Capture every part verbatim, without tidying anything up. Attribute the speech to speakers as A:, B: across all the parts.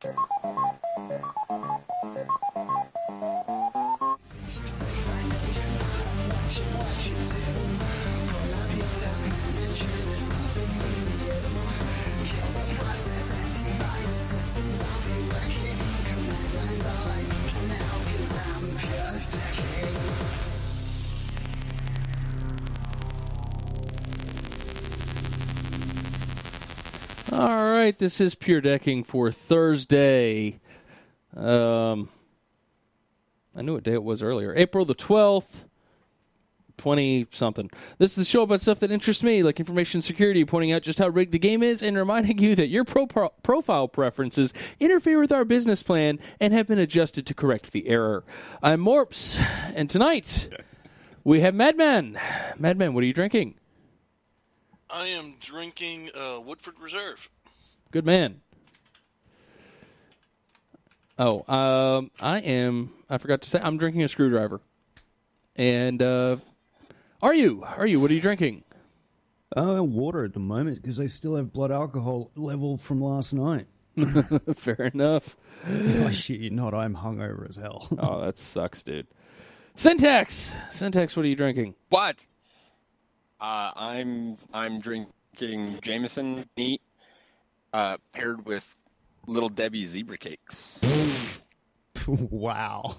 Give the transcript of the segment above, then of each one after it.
A: All right, this is Pure Decking for Thursday. Um, I knew what day it was earlier. April the twelfth, twenty-something. This is the show about stuff that interests me, like information security, pointing out just how rigged the game is, and reminding you that your pro- pro- profile preferences interfere with our business plan and have been adjusted to correct the error. I'm Morps, and tonight we have Madman. Madman, what are you drinking?
B: I am drinking uh, Woodford Reserve.
A: Good man. Oh, um, I am, I forgot to say, I'm drinking a screwdriver. And, uh, are you? Are you? What are you drinking?
C: Uh, water at the moment, because I still have blood alcohol level from last night.
A: Fair enough.
C: Oh, shit you not, I'm hungover as hell.
A: Oh, that sucks, dude. Syntax! Syntax, what are you drinking?
D: What? Uh, I'm I'm drinking Jameson neat, uh, paired with Little Debbie zebra cakes.
C: Wow.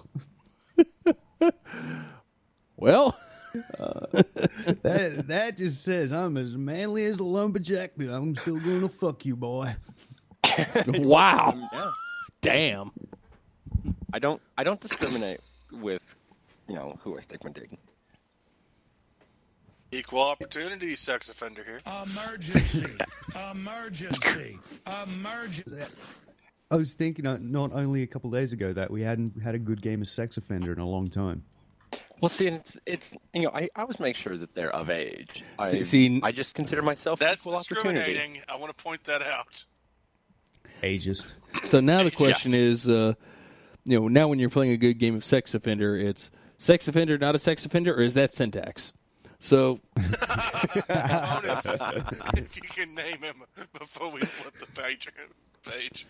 A: Well,
C: uh, that that just says I'm as manly as a lumberjack, but I'm still going to fuck you, boy.
A: Wow.
D: Um, yeah.
A: Damn.
D: I don't I don't discriminate with, you know, who I stick my dick in.
B: Equal opportunity sex offender here.
E: Emergency. Emergency. Emergency.
C: I was thinking uh, not only a couple of days ago that we hadn't had a good game of Sex Offender in a long time.
D: Well, see, it's, it's you know, I, I always make sure that they're of age. I,
A: see, see,
D: I just consider myself
B: that's
D: equal opportunity.
B: discriminating. I want to point that out.
C: Ageist.
A: So now the question is, uh, you know, now when you're playing a good game of Sex Offender, it's Sex Offender, not a sex offender, or is that Syntax? So,
B: bonus, if you can name him before we flip the page. page.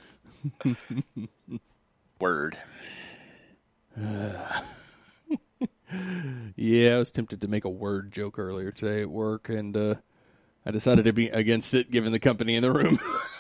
D: Word.
A: Uh, yeah, I was tempted to make a word joke earlier today at work, and uh, I decided to be against it, given the company in the room.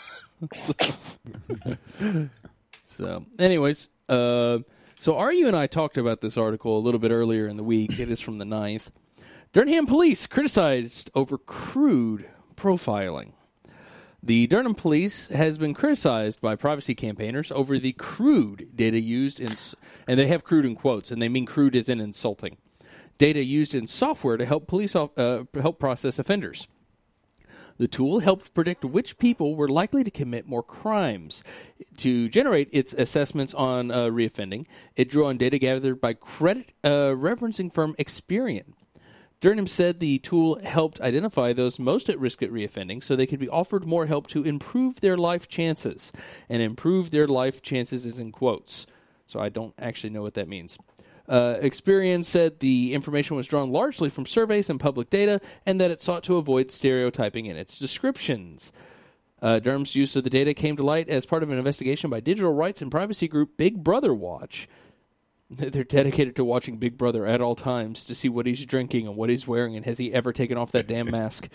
A: so, so, anyways, uh, so R U and I talked about this article a little bit earlier in the week. It is from the ninth. Durham police criticized over crude profiling. The Durham police has been criticized by privacy campaigners over the crude data used in, and they have crude in quotes, and they mean crude as in insulting, data used in software to help police uh, help process offenders. The tool helped predict which people were likely to commit more crimes. To generate its assessments on uh, reoffending, it drew on data gathered by credit uh, referencing firm Experian. Durham said the tool helped identify those most at risk at reoffending so they could be offered more help to improve their life chances. And improve their life chances is in quotes, so I don't actually know what that means. Uh, Experian said the information was drawn largely from surveys and public data and that it sought to avoid stereotyping in its descriptions. Uh, Durham's use of the data came to light as part of an investigation by digital rights and privacy group Big Brother Watch. They're dedicated to watching Big Brother at all times to see what he's drinking and what he's wearing, and has he ever taken off that damn mask?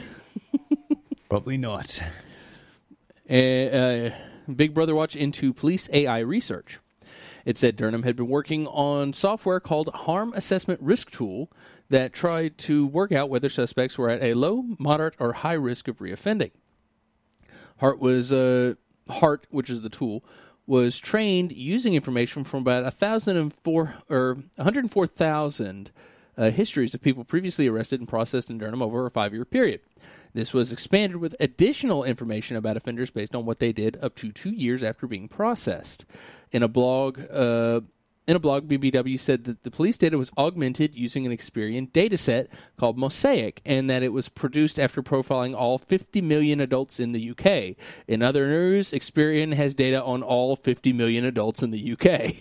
C: Probably not.
A: Uh, uh, Big Brother Watch into police A I research. It said Durham had been working on software called Harm Assessment Risk Tool that tried to work out whether suspects were at a low, moderate, or high risk of reoffending. Hart was uh, Hart, which is the tool, was trained using information from about one thousand four or one hundred four thousand uh, histories of people previously arrested and processed in Durham over a five-year period. This was expanded with additional information about offenders based on what they did up to two years after being processed. In a blog, uh, in a blog, B B W said that the police data was augmented using an Experian dataset called Mosaic, and that it was produced after profiling all fifty million adults in the U K. In other news, Experian has data on all fifty million adults in the U K.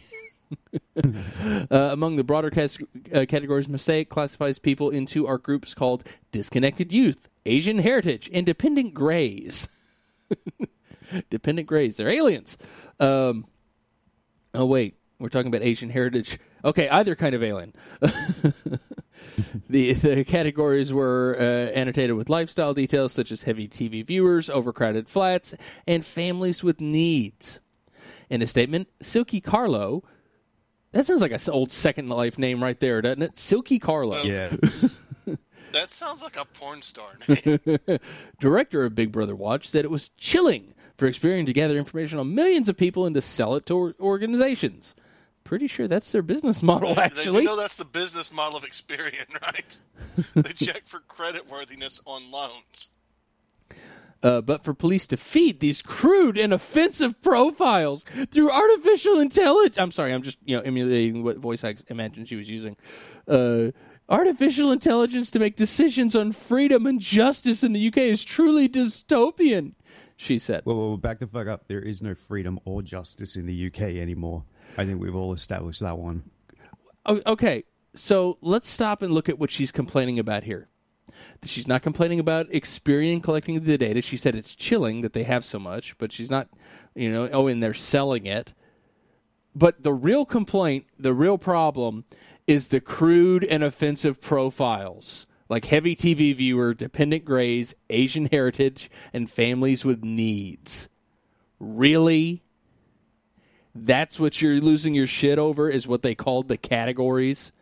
A: uh, among the broader cas- uh, categories, Mosaic classifies people into our groups called disconnected youth, Asian heritage, and dependent grays. Dependent Greys. They're aliens. Um, oh, wait. We're talking about Asian heritage. Okay, either kind of alien. the the categories were uh, annotated with lifestyle details such as heavy T V viewers, overcrowded flats, and families with needs. In a statement, Silky Carlo, that sounds like an old Second Life name right there, doesn't it? Silky Carlo.
C: Yes.
B: That sounds like a porn star name.
A: Director of Big Brother Watch said it was chilling for Experian to gather information on millions of people and to sell it to or- organizations. Pretty sure that's their business model, actually.
B: You know that's the business model of Experian, right? They check for creditworthiness on loans.
A: Uh, but for police to feed these crude and offensive profiles through artificial intelligence. I'm sorry, I'm just you know emulating what voice I imagined she was using. Uh, artificial intelligence to make decisions on freedom and justice in the U K is truly dystopian, she said.
C: Well, well, back the fuck up. There is no freedom or justice in the U K anymore. I think we've all established that one.
A: Okay, so let's stop and look at what she's complaining about here. She's not complaining about Experian collecting the data. She said it's chilling that they have so much, but she's not, you know, oh, and they're selling it. But the real complaint, the real problem, is the crude and offensive profiles, like heavy T V viewer, dependent Greys, Asian heritage, and families with needs. Really? That's what you're losing your shit over, is what they called the categories?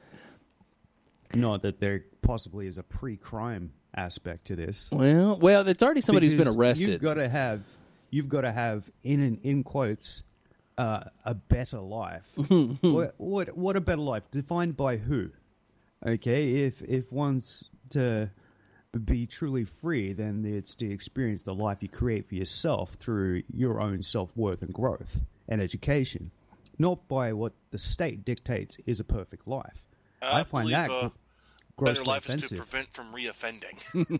C: Not that there possibly is a pre-crime aspect to this.
A: Well, well, it's already somebody who's
C: Because
A: been arrested.
C: You've got to have, you've got to have in in quotes, uh, a better life. what, what what a better life defined by who? Okay, if if one's to be truly free, then it's to experience the life you create for yourself through your own self-worth and growth and education, not by what the state dictates is a perfect life.
B: I,
C: I find
B: believe,
C: that
B: uh,
C: grossly
B: better life
C: offensive.
B: is to prevent from reoffending.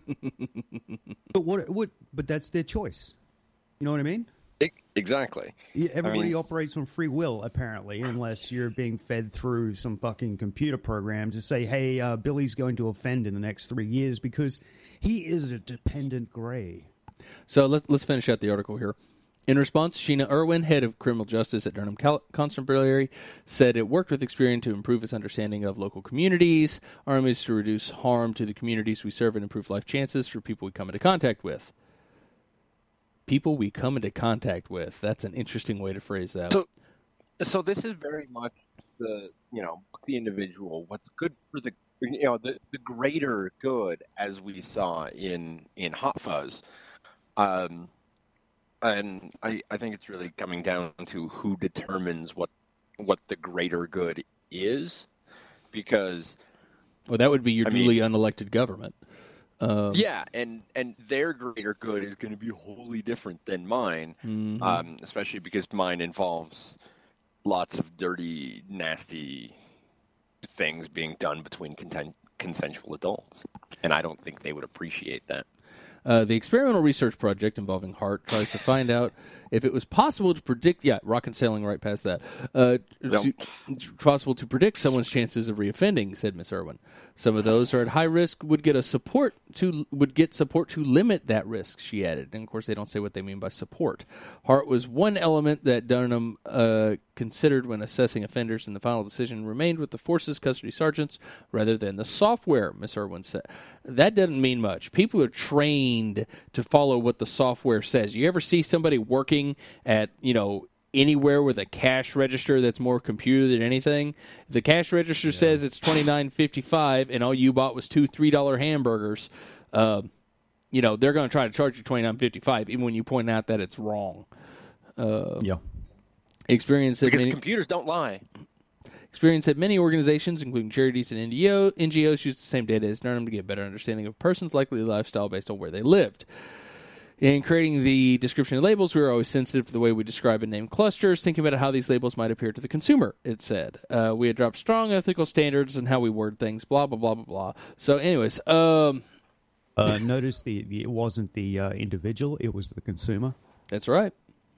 C: But what what? But that's their choice. You know what I mean?
D: E- Exactly.
C: Yeah, everybody
D: mean-
C: operates on free will, apparently, unless you're being fed through some fucking computer program to say, hey, uh, Billy's going to offend in the next three years because he is a dependent Grey.
A: So let, let's finish out the article here. In response, Sheena Irwin, head of criminal justice at Durham Cal- Constabulary, said it worked with Experian to improve its understanding of local communities. Our aim is to reduce harm to the communities we serve and improve life chances for people we come into contact with. People we come into contact with. That's an interesting way to phrase that.
D: So, so this is very much the you know the individual. What's good for the you know the, the greater good, as we saw in in Hot Fuzz. Um, and I I think it's really coming down to who determines what what the greater good is, because
A: Well, that would be your
D: I
A: duly
D: mean-
A: unelected government. Um,
D: yeah, and and their greater good is going to be wholly different than mine,
A: mhm.
D: um, especially because mine involves lots of dirty, nasty things being done between content, consensual adults, and I don't think they would appreciate that.
A: Uh, the experimental research project involving Hart tries to find out if it was possible to predict. Yeah, rocket sailing right past that. Uh,
D: Nope.
A: to- it's possible to predict someone's chances of reoffending, said Miss Irwin. Some of those who are at high risk would get a support to would get support to limit that risk. She added, and of course they don't say what they mean by support. Hart was one element that Durham uh, considered when assessing offenders, and the final decision remained with the forces custody sergeants rather than the software. Miss Irwin said that doesn't mean much. People are trained to follow what the software says. You ever see somebody working at you know? anywhere with a cash register that's more computer than anything? If the cash register yeah. says it's twenty-nine fifty-five and all you bought was two three dollar hamburgers, uh, you know, they're going to try to charge you twenty-nine fifty-five even when you point out that it's wrong. Uh,
C: yeah.
A: Experience
D: because
A: many,
D: computers don't lie.
A: Experience at many organizations, including charities and N G Os, use the same data as Durham to get a better understanding of a person's likely lifestyle based on where they lived. In creating the description of labels, we are always sensitive to the way we describe and name clusters, thinking about how these labels might appear to the consumer, it said. Uh, we adopt strong ethical standards in how we word things, blah, blah, blah, blah, blah. So anyways. Um,
C: uh, notice the, the it wasn't the uh, individual, it was the consumer.
A: That's right.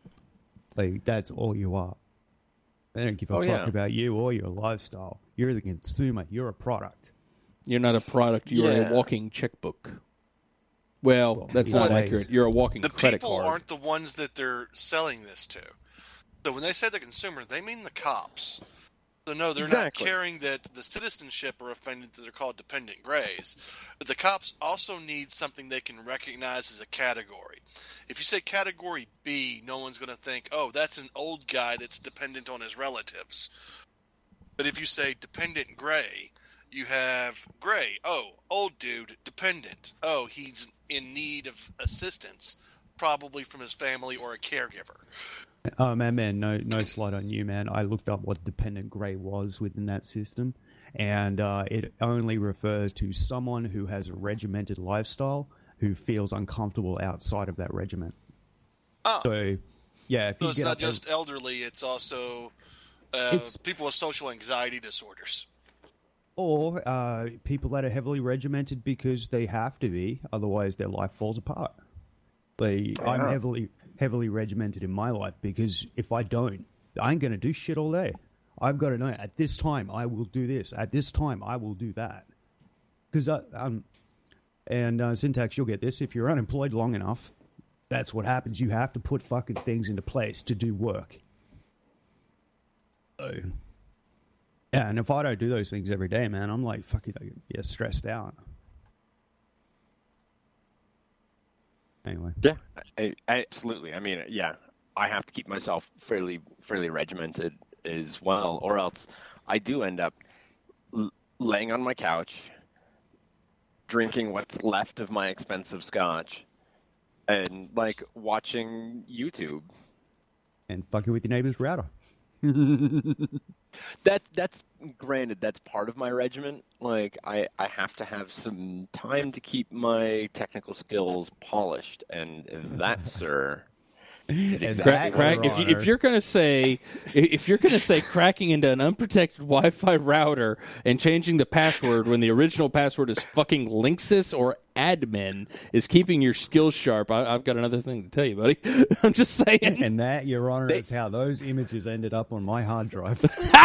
C: Like, that's all you are. They don't give a
D: oh,
C: fuck
D: yeah.
C: about you or your lifestyle. You're the consumer. You're a product.
A: You're not a product. You're
D: yeah.
A: a walking checkbook. Well, that's
C: either
A: not
C: way.
A: accurate. You're a walking
B: The
A: credit
B: people
A: card.
B: aren't the ones that they're selling this to. So when they say the consumer, they mean the cops. So no, they're
D: Exactly.
B: not caring that the citizenship are offended that they're called dependent grays. But the cops also need something they can recognize as a category. If you say category B, no one's going to think, oh, that's an old guy that's dependent on his relatives. But if you say dependent gray, you have gray. Oh, old dude, dependent. Oh, he's in need of assistance, probably from his family or a caregiver.
C: Oh man, man, no, no slight on you, man. I looked up what dependent grey was within that system, and uh, it only refers to someone who has a regimented lifestyle who feels uncomfortable outside of that regiment.
B: Oh.
C: So, yeah, if
B: So
C: you
B: it's
C: get
B: not
C: up there-
B: just elderly, it's also uh,
C: It's-
B: people with social anxiety disorders.
C: or uh, people that are heavily regimented because they have to be, otherwise their life falls apart. Like, I'm
D: Yeah.
C: heavily heavily regimented in my life because if I don't, I ain't gonna do shit all day. I've got to know at this time I will do this. At this time I will do that. Because um, and uh, Syntax, you'll get this. If you're unemployed long enough, that's what happens. You have to put fucking things into place to do work. So, yeah, and if I don't do those things every day, man, I'm like fucking I get stressed out. Anyway,
D: Yeah, I, I, absolutely. I mean, yeah, I have to keep myself fairly fairly regimented as well, or else I do end up l- laying on my couch, drinking what's left of my expensive scotch, and like watching YouTube.
C: and fucking with your neighbor's router.
D: That's that's granted. That's part of my regimen. Like I, I have to have some time to keep my technical skills polished, and that, sir, is
C: And
D: exactly
A: Crack,
C: that,
D: what
A: crack,
C: Your
A: if, you, if
C: Honor.
A: you're gonna say if you're gonna say cracking into an unprotected Wi-Fi router and changing the password when the original password is fucking Linksys or admin is keeping your skills sharp, I, I've got another thing to tell you, buddy. I'm just saying.
C: And that, Your Honor,
D: They-
C: is how those images ended up on my hard drive.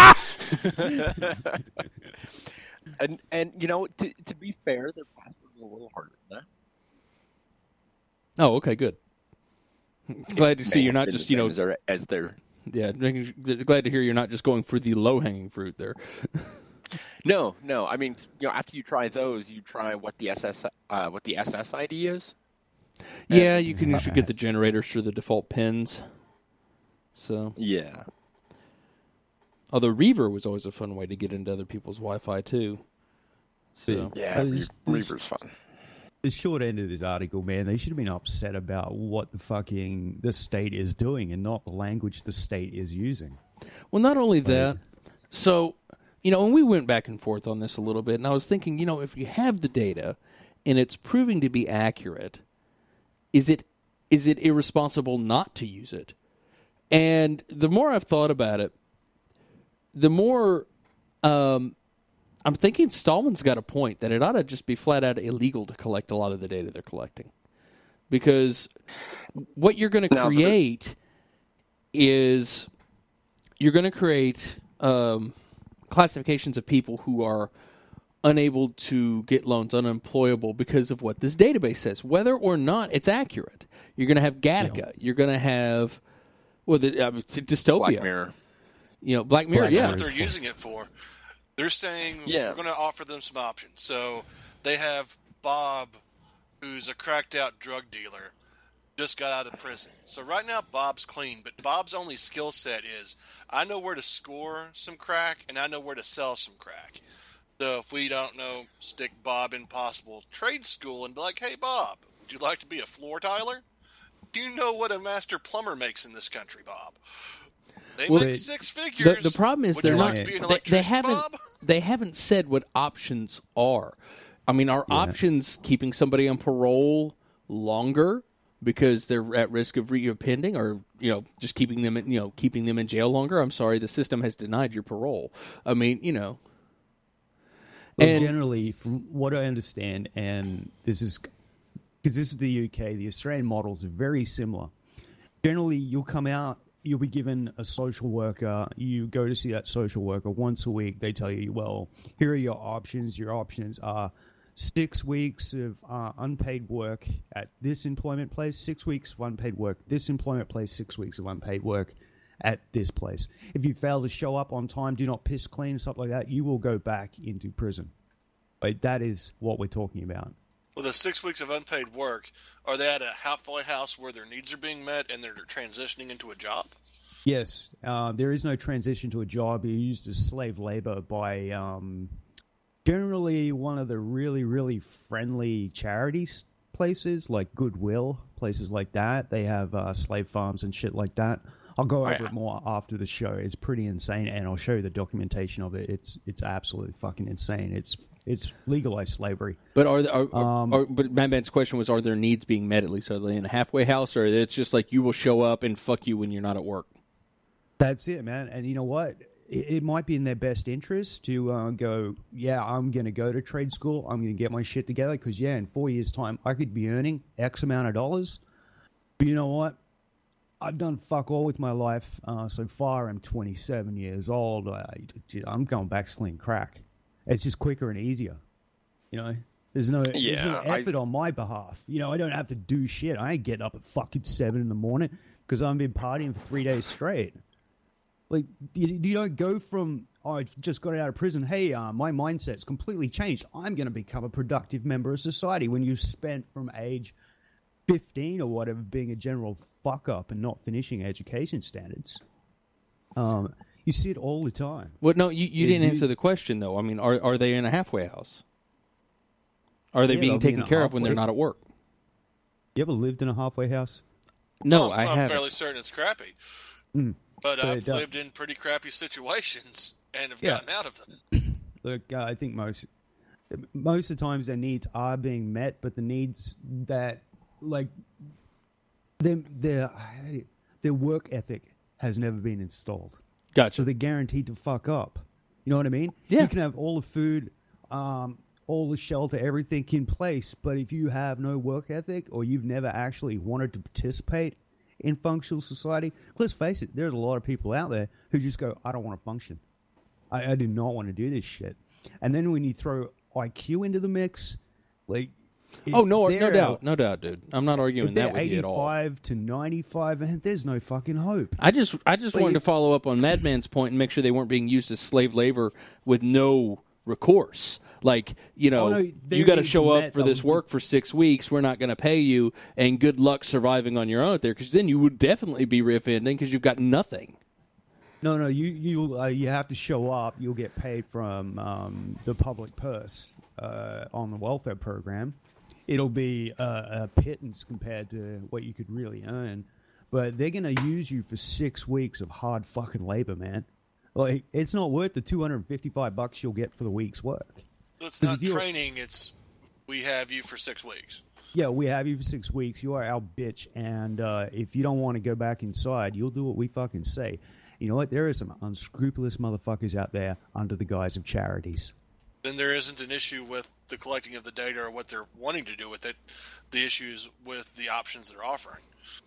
D: And and you know, to to be fair, their password is a little harder than that.
A: Oh, okay, good. Glad to see
D: May
A: you're
D: have
A: not
D: been
A: just
D: the
A: you know
D: same as their, as their
A: yeah. making- Glad to hear you're not just going for the low hanging fruit there.
D: no no. I mean, you know, after you try those, you try what the S S uh, what the S S I D is.
A: Yeah, you can usually get the generators through the default pins. So,
D: Yeah.
A: although Reaver was always a fun way to get into other people's Wi-Fi too. So,
D: Yeah, Re-
C: There's-
D: Reaper's fun.
C: The short end of this article, man, they should have been upset about what the fucking the state is doing and not the language the state is using.
A: well, not only that, so you know, and we went back and forth on this a little bit, and I was thinking, you know, if you have the data and it's proving to be accurate, is it is it irresponsible not to use it? And the more I've thought about it, the more um, I'm thinking Stallman's got a point that it ought to just be flat out illegal to collect a lot of the data they're collecting. Because what you're going to
D: Now,
A: create is you're going to create um, classifications of people who are unable to get loans, unemployable because of what this database says, whether or not it's accurate. You're going to have Gattaca. You're going to have well, the, uh, Dystopia.
D: Black Mirror.
A: You know, Black Mirror.
C: Black
A: yeah,
B: That's
C: Mirror.
B: what they're using it for. They're saying
D: Yeah.
B: we're going to offer them some options. So they have Bob, who's a cracked out drug dealer, just got out of prison. So right now Bob's clean, but Bob's only skill set is I know where to score some crack and I know where to sell some crack. So if we don't know, stick Bob in possible trade school and be like, hey Bob, would you like to be a floor tiler? Do you know what a master plumber makes in this country, Bob? They
A: Well,
B: make
C: they-
B: six
A: The,
B: figures.
A: the problem is
B: Would
A: they're
B: you
A: not.
B: like to be an
A: they, they
B: electrician,
A: haven't.
B: Bob?
A: They haven't said what options are. I mean, are options keeping somebody on parole longer because they're at risk of reoffending, or you know, just keeping them, in, you know, keeping them in jail longer? I'm sorry, the system has denied your parole. I mean, you know,
C: But
A: And-
C: generally, from what I understand, and this is because this is the U K, the Australian models are very similar. Generally, you'll come out, you'll be given a social worker. You go to see that social worker once a week. They tell you, well, here are your options. Your options are six weeks of uh, unpaid work at this employment place, six weeks of unpaid work, this employment place, six weeks of unpaid work at this place. If you fail to show up on time, do not piss clean, stuff like that, you will go back into prison. But that is what we're talking about.
B: Well, the six weeks of unpaid work, are they at a halfway house where their needs are being met and they're transitioning into a job?
C: Yes. Uh, there is no transition to a job. You're used as slave labor by um, generally one of the really, really friendly charities places, like Goodwill, places like that. They have uh, slave farms and shit like that. I'll go over
D: yeah.
C: it more after the show. It's pretty insane, and I'll show you the documentation of it. It's it's absolutely fucking insane. It's it's legalized slavery.
A: But are, there, are,
C: Um,
A: are but Madman's question was: are their needs being met at least? Are they in a halfway house, or it's just like you will show up and fuck you when you're not at work?
C: That's it, man. And you know what? It, it might be in their best interest to uh, go, yeah, I'm going to go to trade school. I'm going to get my shit together because, yeah, in four years' time, I could be earning X amount of dollars. But you know what? I've done fuck all with my life. Uh, so far, I'm twenty-seven years old. I, I'm going back sling crack. It's just quicker and easier. You know? There's no,
D: Yeah,
C: there's no
D: I-
C: effort on my behalf. You know, I don't have to do shit. I ain't getting up at fucking seven in the morning because I've been partying for three days straight. Like, you, you don't go from, oh, I just got out of prison. Hey, uh, my mindset's completely changed. I'm going to become a productive member of society. When you've spent from age fifteen or whatever being a general fuck up and not finishing education standards. Um, you see it all the time.
A: Well, no, you, you
C: Yeah,
A: didn't
C: do-
A: answer the question, though. I mean, are are they in a halfway house? Are they
C: Yeah,
A: being
C: they'll be in
A: taken
C: a
A: care of when they're
C: halfway-
A: not at work?
C: You ever lived in a halfway house?
A: No,
B: I'm,
A: I
B: I'm
A: haven't.
B: fairly certain it's crappy.
C: Mm.
B: But
C: But
B: I've
C: it does-
B: lived in pretty crappy situations and have
C: Yeah.
B: gotten out of them.
C: Look, uh, I think most most of the times their needs are being met, but the needs that, like, their their their work ethic has never been installed.
A: Gotcha.
C: So they're guaranteed to fuck up. You know what I mean?
A: Yeah.
C: You can have all the food, um, all the shelter, everything in place, but if you have no work ethic or you've never actually wanted to participate in functional society, let's face it, there's a lot of people out there who just go, I don't want to function. I, I do not want to do this shit. And then when you throw I Q into the mix, like,
A: Oh,
C: if
A: no, no
C: they're-
A: doubt. No doubt, dude. I'm not arguing
C: If they're
A: that with you at all.
C: eighty-five to ninety-five, man, there's no fucking hope.
A: I just I just
C: But
A: wanted
C: you-
A: to follow up on Madman's point and make sure they weren't being used as slave labor with no recourse. Like, you know,
C: Oh, no,
A: you
C: they're
A: got to
C: being
A: show up
C: met
A: for this
C: the-
A: work for six weeks. We're not going to pay you, and good luck surviving on your own out there, because then you would definitely be reoffending because you've got nothing.
C: No, no, you you uh, you have to show up. You'll get paid from um, the public purse uh, on the welfare program. It'll be uh, a pittance compared to what you could really earn, but they're going to use you for six weeks of hard fucking labor, man. Like, it's not worth the two hundred and fifty-five bucks you'll get for the week's work.
B: It's
C: 'Cause
B: not
C: if you're-
B: training, it's we have you for six weeks.
C: Yeah, we have you for six weeks. You are our bitch, and uh, if you don't want to go back inside, you'll do what we fucking say. You know what? There are some unscrupulous motherfuckers out there under the guise of charities.
B: Then there isn't an issue with the collecting of the data or what they're wanting to do with it. The issue is with the options they're offering.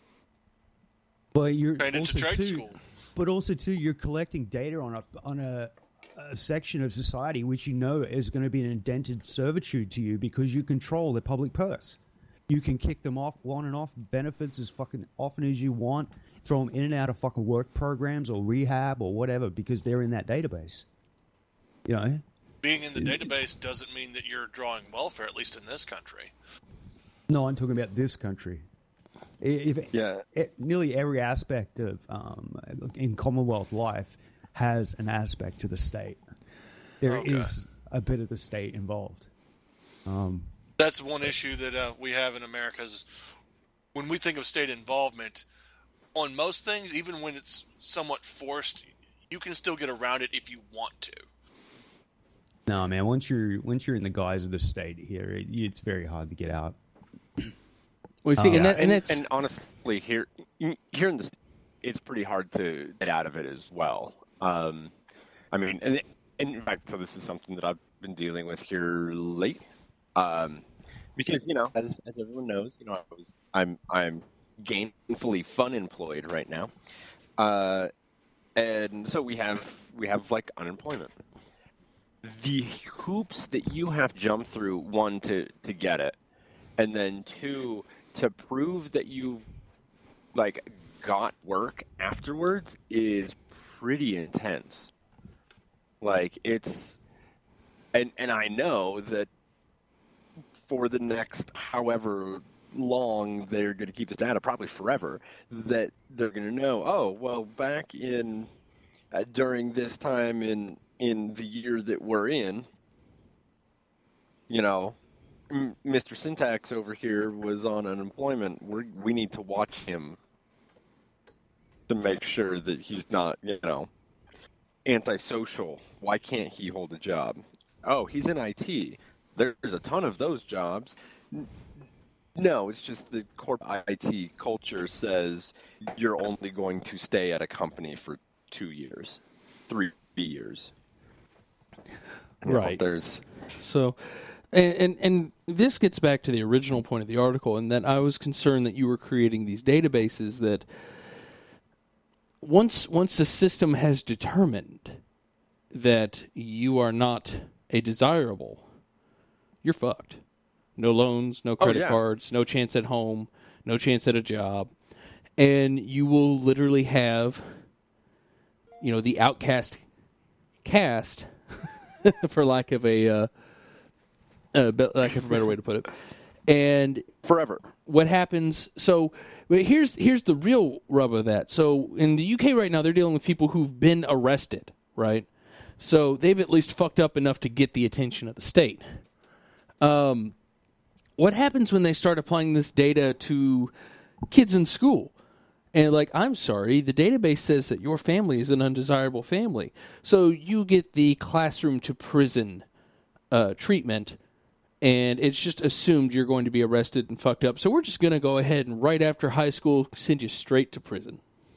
C: But you're
B: Trained into
C: also
B: trade
C: too,
B: school.
C: but also too, you're collecting data on a on a, a section of society which you know is going to be an indented servitude to you because you control the public purse. You can kick them off on and off benefits as fucking often as you want. Throw them in and out of fucking work programs or rehab or whatever because they're in that database. You know.
B: Being in the database doesn't mean that you're drawing welfare, at least in this country.
C: No, I'm talking about this country. If,
D: Yeah.
C: it, nearly every aspect of um, in Commonwealth life has an aspect to the state. There is
B: Okay.
C: a bit of the state involved. Um,
B: That's one issue that uh, we have in America is when we think of state involvement, on most things, even when it's somewhat forced, you can still get around it if you want to.
C: no, man. Once you're once you're in the guise of the state here, it, it's very hard to get out.
A: Well, see,
C: Oh,
A: and,
C: yeah.
A: that, and
D: and,
A: that's
D: and honestly, here here in this, it's pretty hard to get out of it as well. Um, I mean, and, and in fact, so this is something that I've been dealing with here lately, um, because you know, as as everyone knows, you know, I was, I'm I'm gainfully fun employed right now, uh, and so we have we have like unemployment. the hoops that you have to jump through, one, to, to get it, and then two, to prove that you like got work afterwards is pretty intense. Like it's, and and I know that for the next however long they're going to keep this data, probably forever, that they're going to know, oh, well, back in uh, during this time in in the year that we're in, you know, M- Mister Syntax over here was on unemployment. We we need to watch him to make sure that he's not, you know, antisocial. Why can't he hold a job? Oh, he's in I T. There's a ton of those jobs. No, it's just the corporate I T culture says you're only going to stay at a company for two years, three years. You know,
A: Right.
D: there's
A: So, and, and and this gets back to the original point of the article, and that I was concerned that you were creating these databases that once once the system has determined that you are not a desirable, you're fucked. No loans, no credit
D: yeah.
A: cards, no chance at home, no chance at a job, and you will literally have, you know, the outcast cast, for lack of a uh, uh, be- lack of a better way to put it, and
D: forever.
A: what happens? So but here's here's the real rub of that. So in the U K right now, they're dealing with people who've been arrested, right? So they've at least fucked up enough to get the attention of the state. Um, what happens when they start applying this data to kids in school? And like, I'm sorry, the database says that your family is an undesirable family. So you get the classroom to prison uh, treatment, and it's just assumed you're going to be arrested and fucked up. So we're just going to go ahead and right after high school send you straight to prison.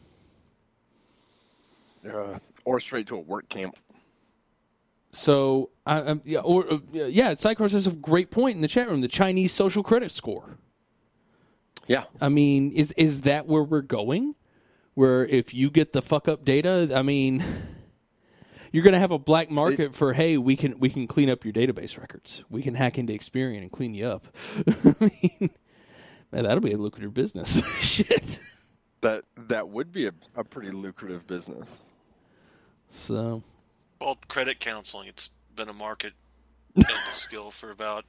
D: Uh, or straight to a work camp.
A: So, I, I'm, yeah, or, uh, yeah, Psychros has a great point in the chat room, the Chinese social credit score.
D: Yeah.
A: I mean, is is that where we're going? Where if you get the fuck up data, I mean, you're going to have a black market it, for, hey, we can we can clean up your database records. We can hack into Experian and clean you up. I mean, man, that'll be a lucrative business. Shit.
D: That that would be a, a pretty lucrative business.
A: So,
B: well, credit counseling, it's been a market and a skill for about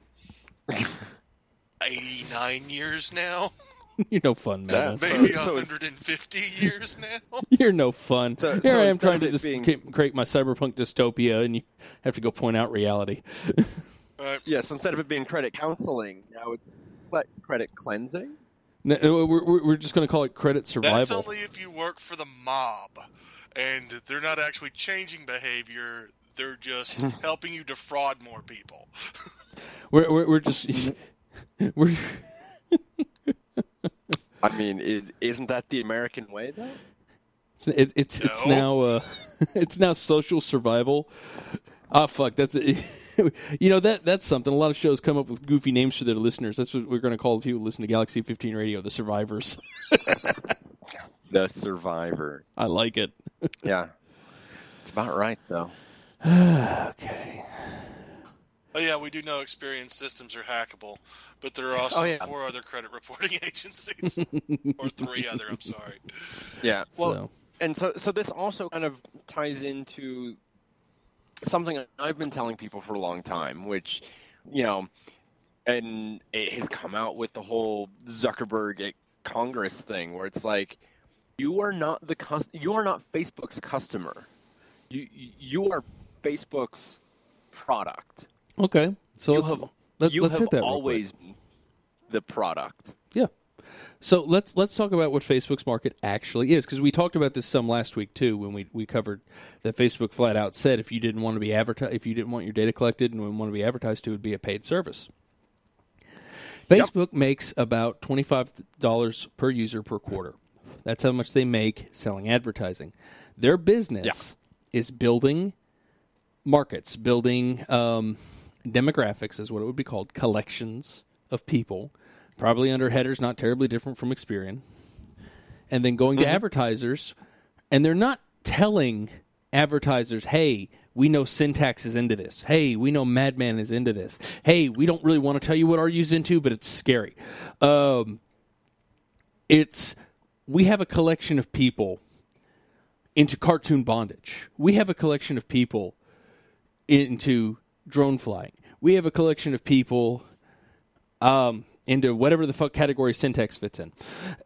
B: eighty-nine years now.
A: You're no fun, man.
B: Maybe
D: so, so
B: one hundred fifty years now.
A: You're no fun.
D: So,
A: Here
D: so
A: I am trying to
D: dis-
A: dis-
D: being...
A: create my cyberpunk dystopia, and you have to go point out reality.
B: Right.
D: Yeah, so instead of it being credit counseling, now it's what, credit cleansing?
A: No, we're, we're just going to call it credit survival.
B: That's only if you work for the mob, and they're not actually changing behavior. They're just helping you defraud more people.
A: We're we're, we're just we're.
D: I mean, is isn't that the American way though?
A: It's it, it's,
B: no.
A: it's now uh, it's now social survival. Ah, fuck, that's it. You know, that that's something. A lot of shows come up with goofy names for their listeners. That's what we're going to call people who listen to Galaxy fifteen Radio, the Survivors.
D: The Survivor.
A: I like it.
D: Yeah, it's about right though.
A: Okay.
B: Oh yeah, we do know Experian systems are hackable, but there are also
D: Oh, yeah.
B: four other credit reporting agencies, or three other. I'm sorry.
D: Yeah. Well,
A: So.
D: and so so this also kind of ties into something I've been telling people for a long time, which, you know, and it has come out with the whole Zuckerberg at Congress thing, where it's like, you are not the cus- you are not Facebook's customer. You you are Facebook's product.
A: Okay. So
D: You
A: let's
D: have,
A: let,
D: you
A: let's
D: have
A: hit that real
D: always
A: quick.
D: been the product.
A: Yeah. So let's let's talk about what Facebook's market actually is, because we talked about this some last week too when we, we covered that Facebook flat out said if you didn't want to be advertised, if you didn't want your data collected and didn't want to be advertised to, it would be a paid service. Facebook yep. makes about twenty-five dollars per user per quarter. That's how much they make selling advertising. Their business yeah. is building markets, building um, demographics is what it would be called, collections of people, probably under headers not terribly different from Experian, and then going mm-hmm. to advertisers, and they're not telling advertisers, hey, we know Syntax is into this. Hey, we know Madman is into this. Hey, we don't really want to tell you what R U's into, but it's scary. Um, it's we have a collection of people into cartoon bondage. We have a collection of people into drone flying. We have a collection of people um, into whatever the fuck category Syntax fits in.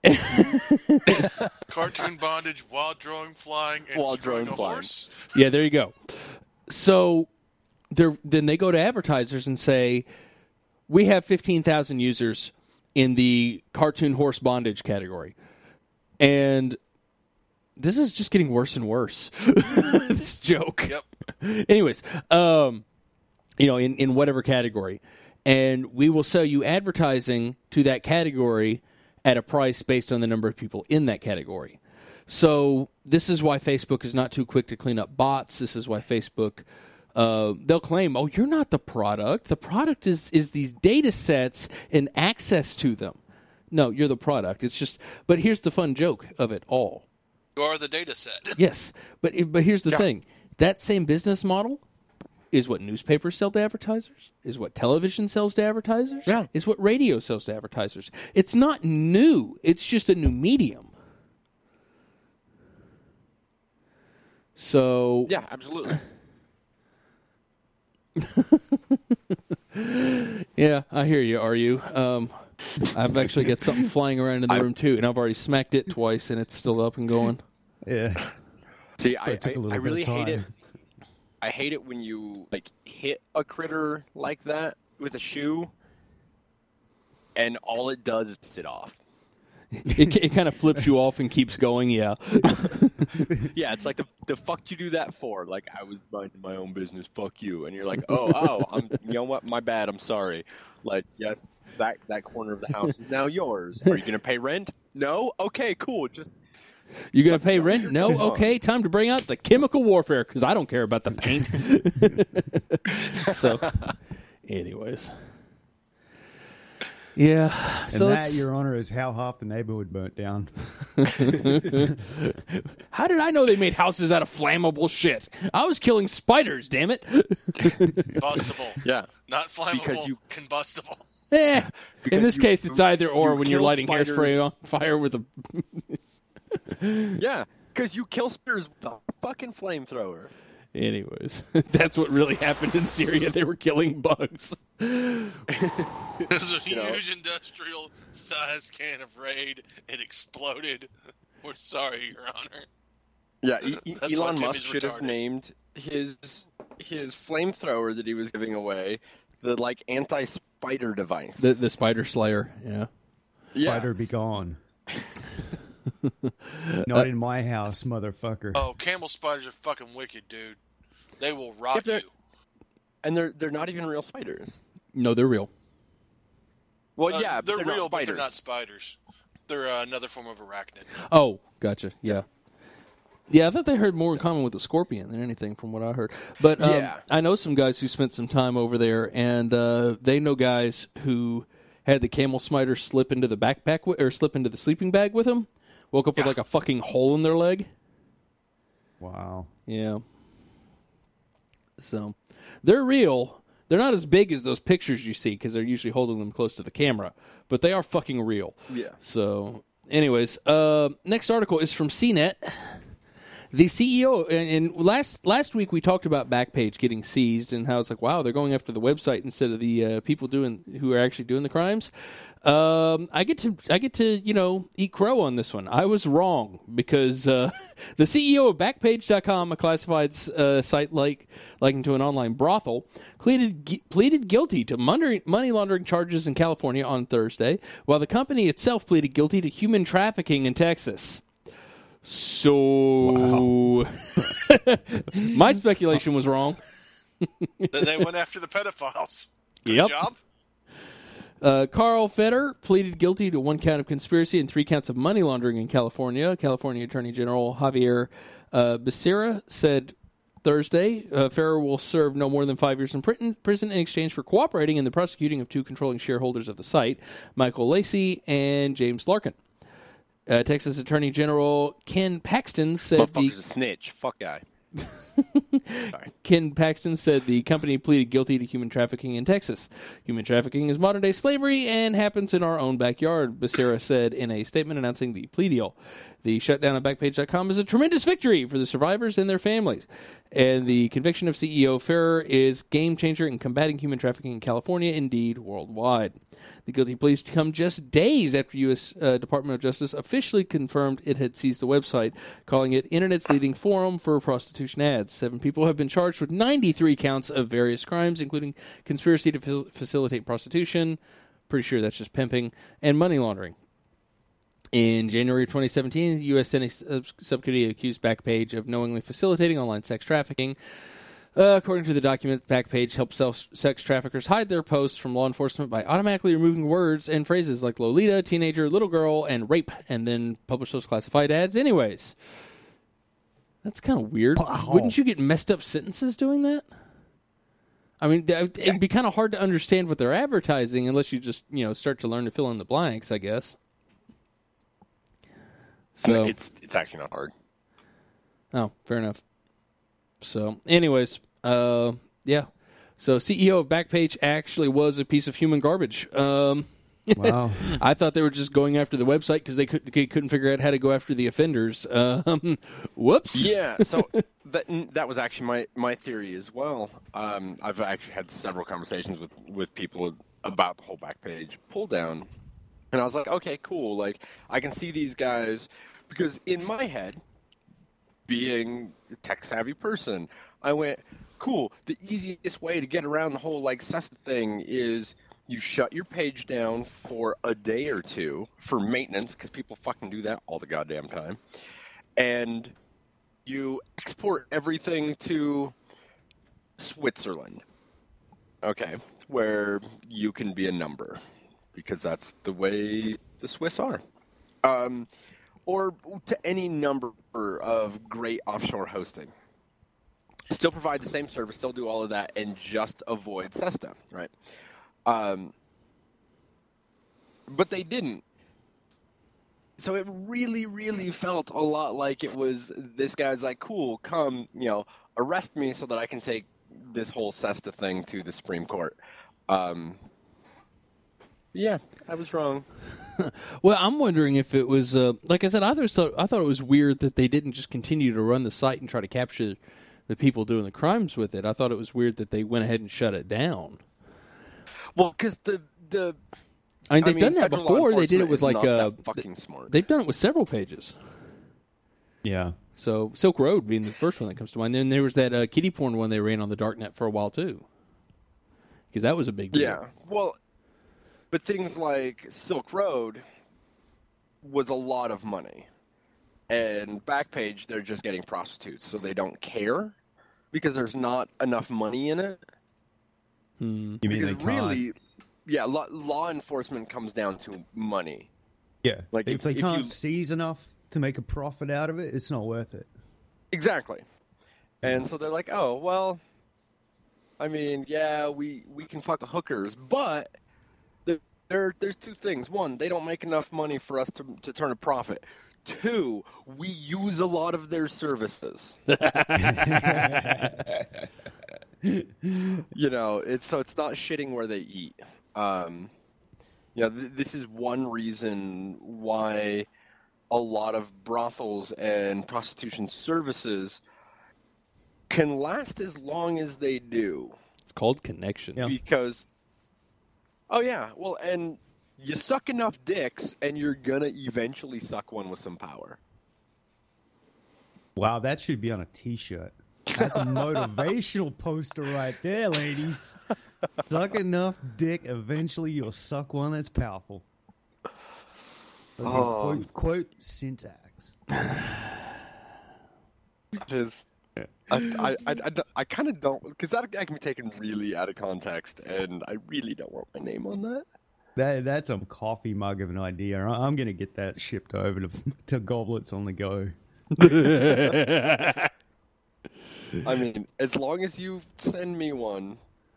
B: Cartoon bondage while drone flying and
D: While
B: screwing
D: drone
B: a
D: flying.
B: horse.
A: Yeah, there you go. So they're, then they go to advertisers and say, we have fifteen thousand users in the cartoon horse bondage category. And this is just getting worse and worse. This joke.
B: Yep.
A: Anyways, um, you know, in, in whatever category. And we will sell you advertising to that category at a price based on the number of people in that category. So this is why Facebook is not too quick to clean up bots. This is why Facebook, uh, they'll claim, oh, you're not the product. The product is, is these data sets and access to them. No, you're the product. It's just, but here's the fun joke of it all.
B: You are the data set.
A: Yes, but but here's the
D: Yeah.
A: thing. That same business model is what newspapers sell to advertisers, is what television sells to advertisers,
D: Yeah.
A: is what radio sells to advertisers. It's not new. It's just a new medium. So
D: Yeah, absolutely.
A: yeah, I hear you. Are you? Um, I've actually got something flying around in the
D: I-
A: room too, and I've already smacked it twice, and it's still up and going.
C: Yeah.
D: See, I,
C: It took
D: I,
C: a little
D: I
C: bit of
D: really hate it.
C: time.
D: I hate it when you like hit a critter like that with a shoe, and all it does is piss it off.
A: It, it kind of flips you off and keeps going. Yeah.
D: Yeah, it's like the the fuck did you do that for? Like I was minding my own business. Fuck you. And you're like, oh, oh, I'm you know what? My bad. I'm sorry. Like yes, that that corner of the house is now yours. Are you gonna pay rent? No. Okay, cool. Just
A: You gonna pay rent? No? Okay, time to bring out the chemical warfare, because I don't care about the paint. So, anyways. Yeah.
C: And
A: So
C: that,
A: it's-
C: Your Honor, is how half the neighborhood burnt down.
A: how did I know they made houses out of flammable shit? I was killing spiders, damn it.
B: Combustible.
D: yeah.
B: Not flammable,
D: Because you-
B: combustible.
A: Eh. In
D: Because
A: this
D: you-
A: case, it's either or
D: you
A: when you're
D: kill
A: lighting
D: spiders.
A: hairspray on fire with a...
D: Yeah. Because you kill spiders with a fucking flamethrower.
A: Anyways, that's what really happened in Syria. They were killing bugs.
B: There's a
D: You know.
B: huge industrial sized can of Raid. It exploded. We're sorry, Your Honor.
D: Yeah, e- e-
B: That's why
D: Elon
B: Timmy's
D: Musk should have
B: retarded.
D: named his his flamethrower that he was giving away the like anti-spider device.
A: The, the spider slayer, yeah.
D: yeah.
C: Spider be gone. Not in my house, motherfucker.
B: Oh, camel spiders are fucking wicked, dude. They will rot
D: If they're-
B: you.
D: And they're they're not even real spiders.
A: No, they're real.
D: Well,
B: Uh,
D: yeah, but
B: they're,
D: they're,
B: real,
D: not
B: but
D: spiders.
B: they're not spiders. They're uh, another form of arachnid.
A: Oh, gotcha. Yeah. Yeah, I thought they heard more in common with the scorpion than anything from what I heard. But um,
D: Yeah.
A: I know some guys who spent some time over there, and uh, they know guys who had the camel spider slip into the backpack wi- or slip into the sleeping bag with them. Woke up with like a fucking hole in their leg.
C: Wow.
A: Yeah. So they're real. They're not as big as those pictures you see because they're usually holding them close to the camera, but they are fucking real.
D: Yeah.
A: So, anyways, uh, next article is from C net. The C E O, and, and last last week we talked about Backpage getting seized and how it's like, wow, they're going after the website instead of the uh, people doing who are actually doing the crimes. Um, I get to I get to you know eat crow on this one. I was wrong because uh, the C E O of Backpage dot com, a classified uh, site like likened to an online brothel, pleaded gu- pleaded guilty to money money laundering charges in California on Thursday, while the company itself pleaded guilty to human trafficking in Texas. So, my speculation was wrong.
B: Then they went after the pedophiles. Good
A: Yep.
B: job.
A: Uh, Carl Fetter pleaded guilty to one count of conspiracy and three counts of money laundering in California. California Attorney General Javier uh, Becerra said Thursday uh, Fetter will serve no more than five years in prison prison in exchange for cooperating in the prosecuting of two controlling shareholders of the site, Michael Lacey and James Larkin. Uh, Texas Attorney General Ken Paxton said the...
D: Motherfucker's a snitch. Fuck guy.
A: Ken Paxton said the company pleaded guilty to human trafficking in Texas. Human trafficking is modern-day slavery and happens in our own backyard, Becerra said in a statement announcing the plea deal. The shutdown of Backpage dot com is a tremendous victory for the survivors and their families. And the conviction of C E O Ferrer is game-changer in combating human trafficking in California, indeed worldwide. The guilty pleas come just days after U S Uh, Department of Justice officially confirmed it had seized the website, calling it Internet's leading forum for prostitution ads. Seven people have been charged with ninety-three counts of various crimes, including conspiracy to fa- facilitate prostitution, pretty sure that's just pimping, and money laundering. In January twenty seventeen, the U S Senate subcommittee accused Backpage of knowingly facilitating online sex trafficking. Uh, according to the document, Backpage helped sex traffickers hide their posts from law enforcement by automatically removing words and phrases like Lolita, teenager, little girl, and rape, and then publish those classified ads anyways. That's kind of weird.
C: Wow.
A: Wouldn't you get messed up sentences doing that? I mean, it'd be kind of hard to understand what they're advertising unless you just, you know, start to learn to fill in the blanks, I guess. So
D: I mean, it's it's actually not hard.
A: Oh, fair enough. So, anyways, uh, yeah. So, C E O of Backpage actually was a piece of human garbage. Um,
C: Wow.
A: I thought they were just going after the website because they, could, they couldn't figure out how to go after the offenders. Um, whoops.
D: Yeah, so that that was actually my, my theory as well. Um, I've actually had several conversations with, with people about the whole Backpage pull down. And I was like, okay, cool. Like, I can see these guys because in my head, being a tech-savvy person, I went, cool, the easiest way to get around the whole, like, Cessna thing is you shut your page down for a day or two for maintenance, because people fucking do that all the goddamn time, and you export everything to Switzerland, okay, where you can be a number, because that's the way the Swiss are. Um... Or to any number of great offshore hosting. Still provide the same service, still do all of that, and just avoid Cessna, right? Um, but they didn't. So it really, really felt a lot like it was, this guy's like, cool, come, you know, arrest me so that I can take this whole Cessna thing to the Supreme Court. Um, yeah, I was wrong.
A: Well, I'm wondering if it was, uh, like I said, I thought, I thought it was weird that they didn't just continue to run the site and try to capture the people doing the crimes with it. I thought it was weird that they went ahead and shut it down.
D: Well, because the, the...
A: I mean, they've
D: I mean,
A: done that
D: federal
A: before. They did it
D: enforcement
A: with,
D: is
A: like,
D: not
A: uh,
D: that fucking smart.
A: They've done it with several pages.
C: Yeah.
A: So, Silk Road being the first one that comes to mind. Then there was that uh, kiddie porn one they ran on the darknet for a while, too. Because that was a big deal.
D: Yeah, well, but things like Silk Road was a lot of money. And Backpage, they're just getting prostitutes, so they don't care because there's not enough money in it.
A: Hmm.
C: You mean
D: Because
C: they
D: really,
C: can't?
D: yeah, law, law enforcement comes down to money.
C: Yeah.
D: like,
C: if,
D: if-
C: they
D: if
C: can't
D: you-
C: seize enough to make a profit out of it, it's not worth it.
D: Exactly. And so they're like, oh, well, I mean, yeah, we, we can fuck the hookers, but the, there there's two things. One, they don't make enough money for us to, to turn a profit. Two, we use a lot of their services. You know, it's so it's not shitting where they eat. Um, you know, th- this is one reason why a lot of brothels and prostitution services can last as long as they do.
A: It's called Connections.
C: Yeah.
D: Because, oh yeah, well, and you suck enough dicks, and you're gonna eventually suck one with some power.
C: Wow, that should be on a T-shirt. That's a motivational poster right there, ladies. Suck enough dick, eventually you'll suck one that's powerful. Okay,
D: Oh.
C: quote, quote syntax.
D: Just, I, I, I, I, I kind of don't, because that, that can be taken really out of context, and I really don't want my name on that.
C: That that's a coffee mug of an idea. I- I'm gonna get that shipped over to to Goblets on the Go.
D: I mean, as long as you send me one.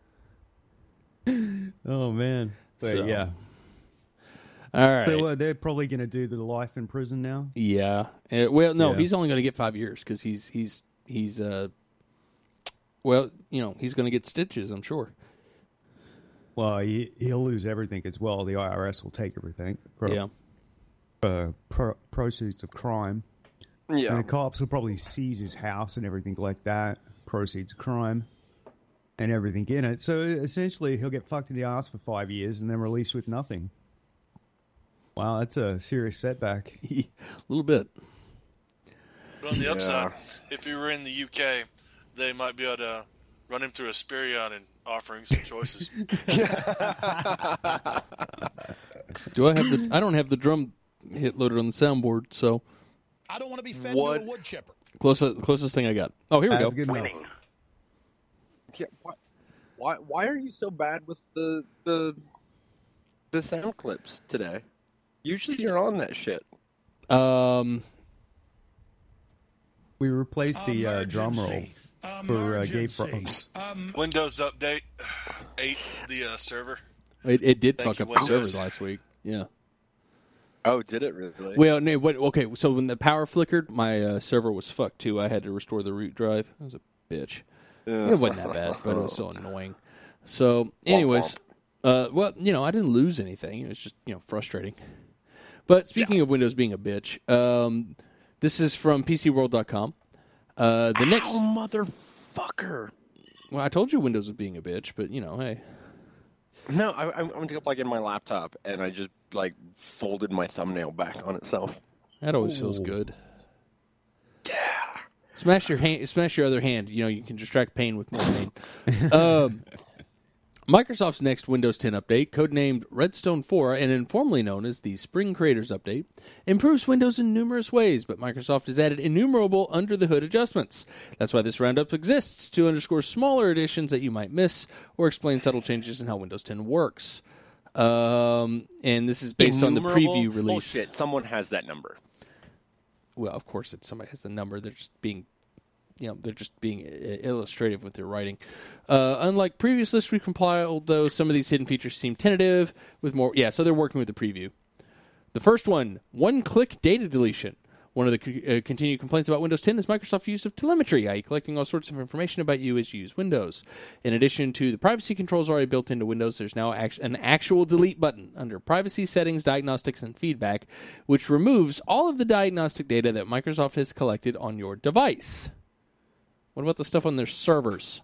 C: Oh man, but
A: So,
C: yeah.
A: All right.
C: So uh, they're probably gonna do the life in prison now.
A: Yeah. Uh, well, no,
C: Yeah.
A: he's only going to get five years because he's he's he's uh, well, you know, he's going to get stitches, I'm sure.
C: Well, he, he'll lose everything as well. The I R S will take everything. For,
A: Yeah.
C: Uh, pro- proceeds of crime.
D: Yeah.
C: And the cops will probably seize his house and everything like that. Proceeds of crime. And everything in it. So essentially, he'll get fucked in the ass for five years and then released with nothing. Wow, that's a serious setback.
A: A little bit.
B: But on the upside, if he were in the U K, they might be able to run him through a Spirion and offer him some choices.
A: Do I have the? I don't have the drum hit loaded on the soundboard, so
E: I don't want to be fed
D: What?
E: to a wood chipper.
A: closest closest thing I got. Oh, here we
C: That's
A: go.
C: good enough.
D: Yeah, why, why why are you so bad with the the the sound clips today? Usually you're on that shit.
A: Um,
C: We replaced the uh, drum roll
E: Emergency.
C: for uh, gay
E: Emergency.
C: frogs.
E: Um,
B: Windows Update eight, the uh, server.
A: it, it did
B: Thank
A: fuck
B: you,
A: up the
B: Windows.
A: servers last week. Yeah.
D: Oh, did it really?
A: Well, no. What? Okay. So when the power flickered, my uh, server was fucked too. I had to restore the root drive. That was a bitch. It wasn't that bad, but it was still annoying. So, anyways, uh, well, you know, I didn't lose anything. It was just, you know, frustrating. But speaking of Windows being a bitch, um, this is from P C World dot com. Uh, the next,
D: Oh, motherfucker!
A: well, I told you Windows was being a bitch, but you know, hey,
D: No, I, I went to plug in my laptop and I just like folded my thumbnail back on itself.
A: that always feels
C: Ooh.
A: good.
D: Yeah.
A: Smash your hand, smash your other hand. You know, you can distract pain with more pain. um, Microsoft's next Windows ten update, codenamed Redstone four and informally known as the Spring Creators Update, improves Windows in numerous ways, but Microsoft has added innumerable under-the-hood adjustments. That's why this roundup exists, to underscore smaller additions that you might miss or explain subtle changes in how Windows ten works. Um, and this is based on the
D: Innumerable?
A: preview release.
D: Bullshit. Someone has that number.
A: Well, of course, if somebody has the number, they're just being, you know, they're just being i- illustrative with their writing. Uh, unlike previous lists we compiled, though, some of these hidden features seem tentative. With more, yeah, so they're working with the preview. The first one, one-click data deletion. One of the c- uh, continued complaints about Windows ten is Microsoft's use of telemetry, that is collecting all sorts of information about you as you use Windows. In addition to the privacy controls already built into Windows, there's now act- an actual delete button under Privacy, Settings, Diagnostics, and Feedback, which removes all of the diagnostic data that Microsoft has collected on your device. What about the stuff on their servers?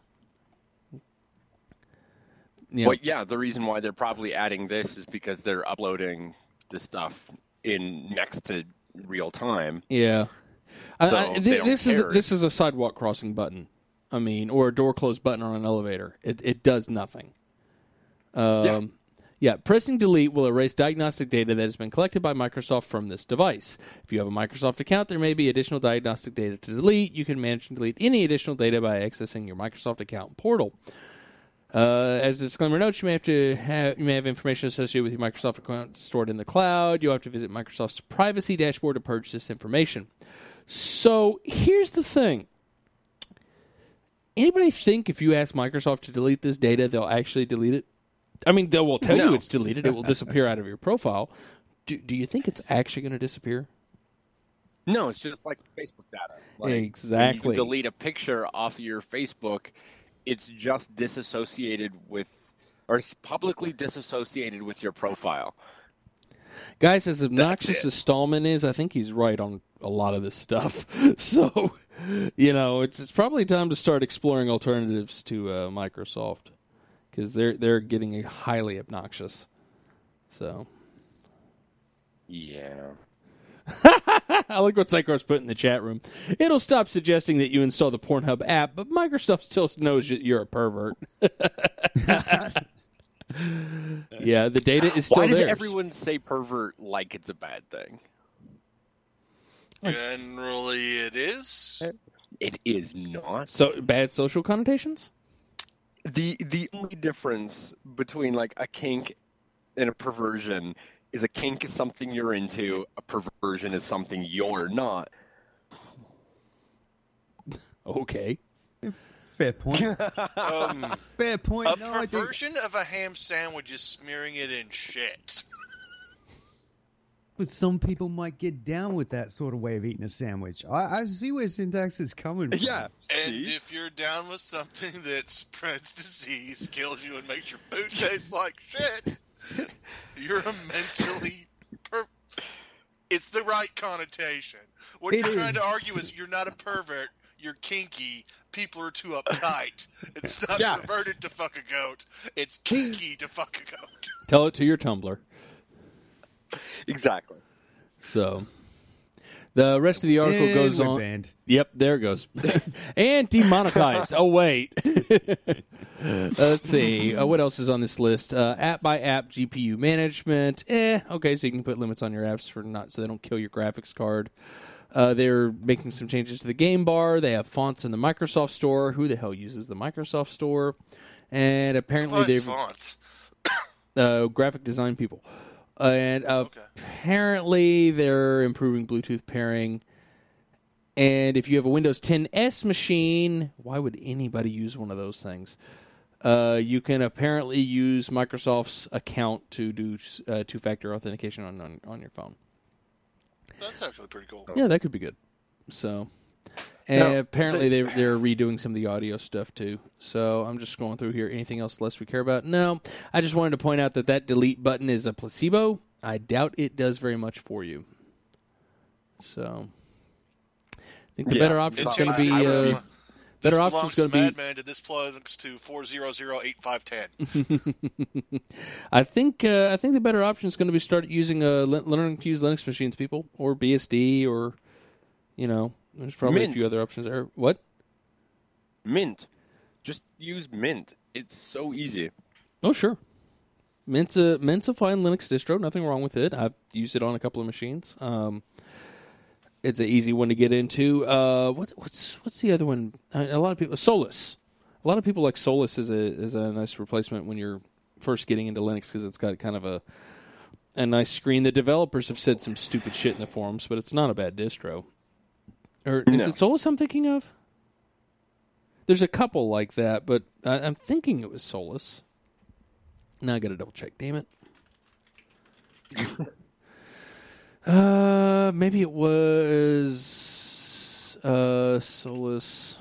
A: You know,
D: Well, yeah, the reason why they're probably adding this is because they're uploading the stuff in next to real time.
A: yeah. I-
D: So
A: I-
D: they
A: th-
D: don't
A: this is a,
D: care.
A: this is a sidewalk crossing button. I mean, or a door close button on an elevator. It it does nothing. Um, yeah. yeah, pressing delete will erase diagnostic data that has been collected by Microsoft from this device. If you have a Microsoft account, there may be additional diagnostic data to delete. You can manage and delete any additional data by accessing your Microsoft account portal. Uh, as a disclaimer notes, you may have to have you may have information associated with your Microsoft account stored in the cloud. You'll have to visit Microsoft's privacy dashboard to purge this information. So here's the thing. Anybody think if you ask Microsoft to delete this data, they'll actually delete it? I mean, they will tell you
D: No.
A: it's deleted. It will disappear out of your profile. Do, do you think it's actually going to disappear?
D: No, it's just like Facebook data. Like, when
A: Exactly.
D: You delete a picture off of your Facebook, it's just disassociated with, or it's publicly disassociated with your profile.
A: Guys, as obnoxious
D: it.
A: as Stallman is, I think he's right on a lot of this stuff. So, you know, it's it's probably time to start exploring alternatives to uh, Microsoft because they're they're getting highly obnoxious. So,
D: Yeah.
A: I like what Psychor's put in the chat room. It'll stop suggesting that you install the Pornhub app, but Microsoft still knows that you're a pervert. Yeah, the data is still
D: Why does
A: theirs.
D: everyone say pervert like it's a bad thing?
B: Generally, it is.
D: It is not.
A: So bad social connotations?
D: The the only difference between like a kink and a perversion is a kink is something you're into, a perversion is something you're not.
A: Okay.
C: Fair point.
B: Um,
C: Fair point.
B: a
C: No, I think
B: perversion of a ham sandwich is smearing it in shit.
C: But some people might get down with that sort of way of eating a sandwich. I, I see where Syntax is coming from.
D: Yeah.
B: And
D: See?
B: if you're down with something that spreads disease, kills you, and makes your food taste like shit, you're a mentally per- it's the right connotation. What
C: It
B: you're
C: is.
B: trying to argue is you're not a pervert, you're kinky, people are too uptight. It's not
D: Yeah.
B: perverted to fuck a goat, it's kinky to fuck a goat.
A: Tell it to your Tumblr.
D: Exactly.
A: So, the rest of the article
C: And
A: goes
C: we're
A: on.
C: banned.
A: Yep, there it goes. And demonetized. Oh, wait. Let's see. Uh, what else is on this list? Uh, app by app G P U management. Eh, okay, so you can put limits on your apps for not so they don't kill your graphics card. Uh, they're making some changes to the game bar. They have fonts in the Microsoft Store. Who the hell uses the Microsoft Store? And apparently
B: Plus
A: they've
B: fonts.
A: uh, graphic design people. And uh,
B: Okay.
A: apparently they're improving Bluetooth pairing. And if you have a Windows ten S machine, why would anybody use one of those things? Uh, you can apparently use Microsoft's account to do uh, two-factor authentication on, on on your phone.
B: That's actually pretty cool.
A: Yeah, that could be good. So, and
D: Now,
A: apparently
D: the-
A: they they're redoing some of the audio stuff too. So I'm just going through here. Anything else less we care about? No, I just wanted to point out that that delete button is a placebo. I doubt it does very much for you. So, I think the
D: Yeah,
A: better option is
B: It
A: going to be
B: changes
A: uh,
B: from,
A: better
B: this
A: option
B: belongs
A: is going
B: to
A: to be.
B: Madman to this belongs to four zero zero eight five one zero.
A: I think uh, I think the better option is going to be start using uh, le- learning to use Linux machines, people, or B S D, or you know, there's probably
D: Mint.
A: a few other options there. What?
D: Mint. Just use Mint. It's so easy.
A: Oh, sure. Mint's a, Mint's a fine Linux distro. Nothing wrong with it. I've used it on a couple of machines. Um, it's an easy one to get into. Uh, what, what's what's the other one? Uh, a lot of people Solus. A lot of people like Solus as a as a nice replacement when you're first getting into Linux because it's got kind of a a nice screen. The developers have said some stupid shit in the forums, but it's not a bad distro. Or is
D: No.
A: it Solus I'm thinking of? There's a couple like that, but I, I'm thinking it was Solus. Now I got to double check. Damn it. uh, maybe it was uh, Solus.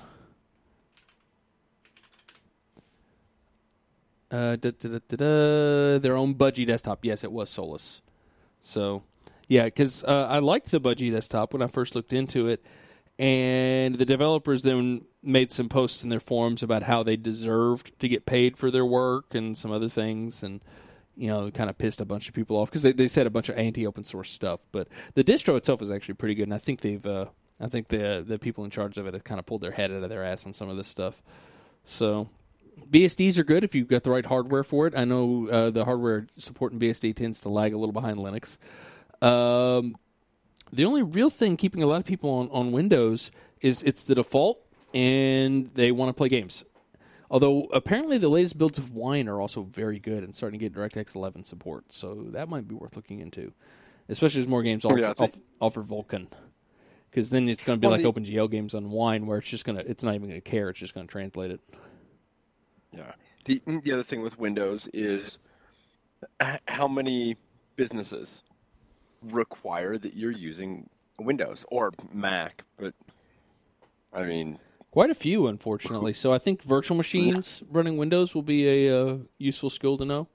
A: Uh, da, da, da, da, da, their own Budgie desktop. Yes, it was Solus. So, yeah, because uh, I liked the Budgie desktop when I first looked into it, and the developers then made some posts in their forums about how they deserved to get paid for their work and some other things, and you know, kind of pissed a bunch of people off because they, they said a bunch of anti-open source stuff. But the distro itself is actually pretty good, and I think they've, uh, I think the the people in charge of it have kind of pulled their head out of their ass on some of this stuff. So B S Ds are good if you've got the right hardware for it. I know uh, the hardware support in B S D tends to lag a little behind Linux. Um, the only real thing keeping a lot of people on, on Windows is it's the default, and they want to play games. Although, apparently the latest builds of Wine are also very good and starting to get DirectX eleven support, so that might be worth looking into, especially as more games offer,
D: Yeah, I think-
A: offer, offer Vulkan. Because then it's going to be
D: Well,
A: like
D: the-
A: OpenGL games on Wine, where it's just going to, it's not even going to care, it's just going to translate it.
D: Yeah. The the other thing with Windows is h- how many businesses require that you're using Windows or Mac, but I mean,
A: Quite a few, unfortunately. So I think virtual machines running Windows will be a uh, useful skill to know.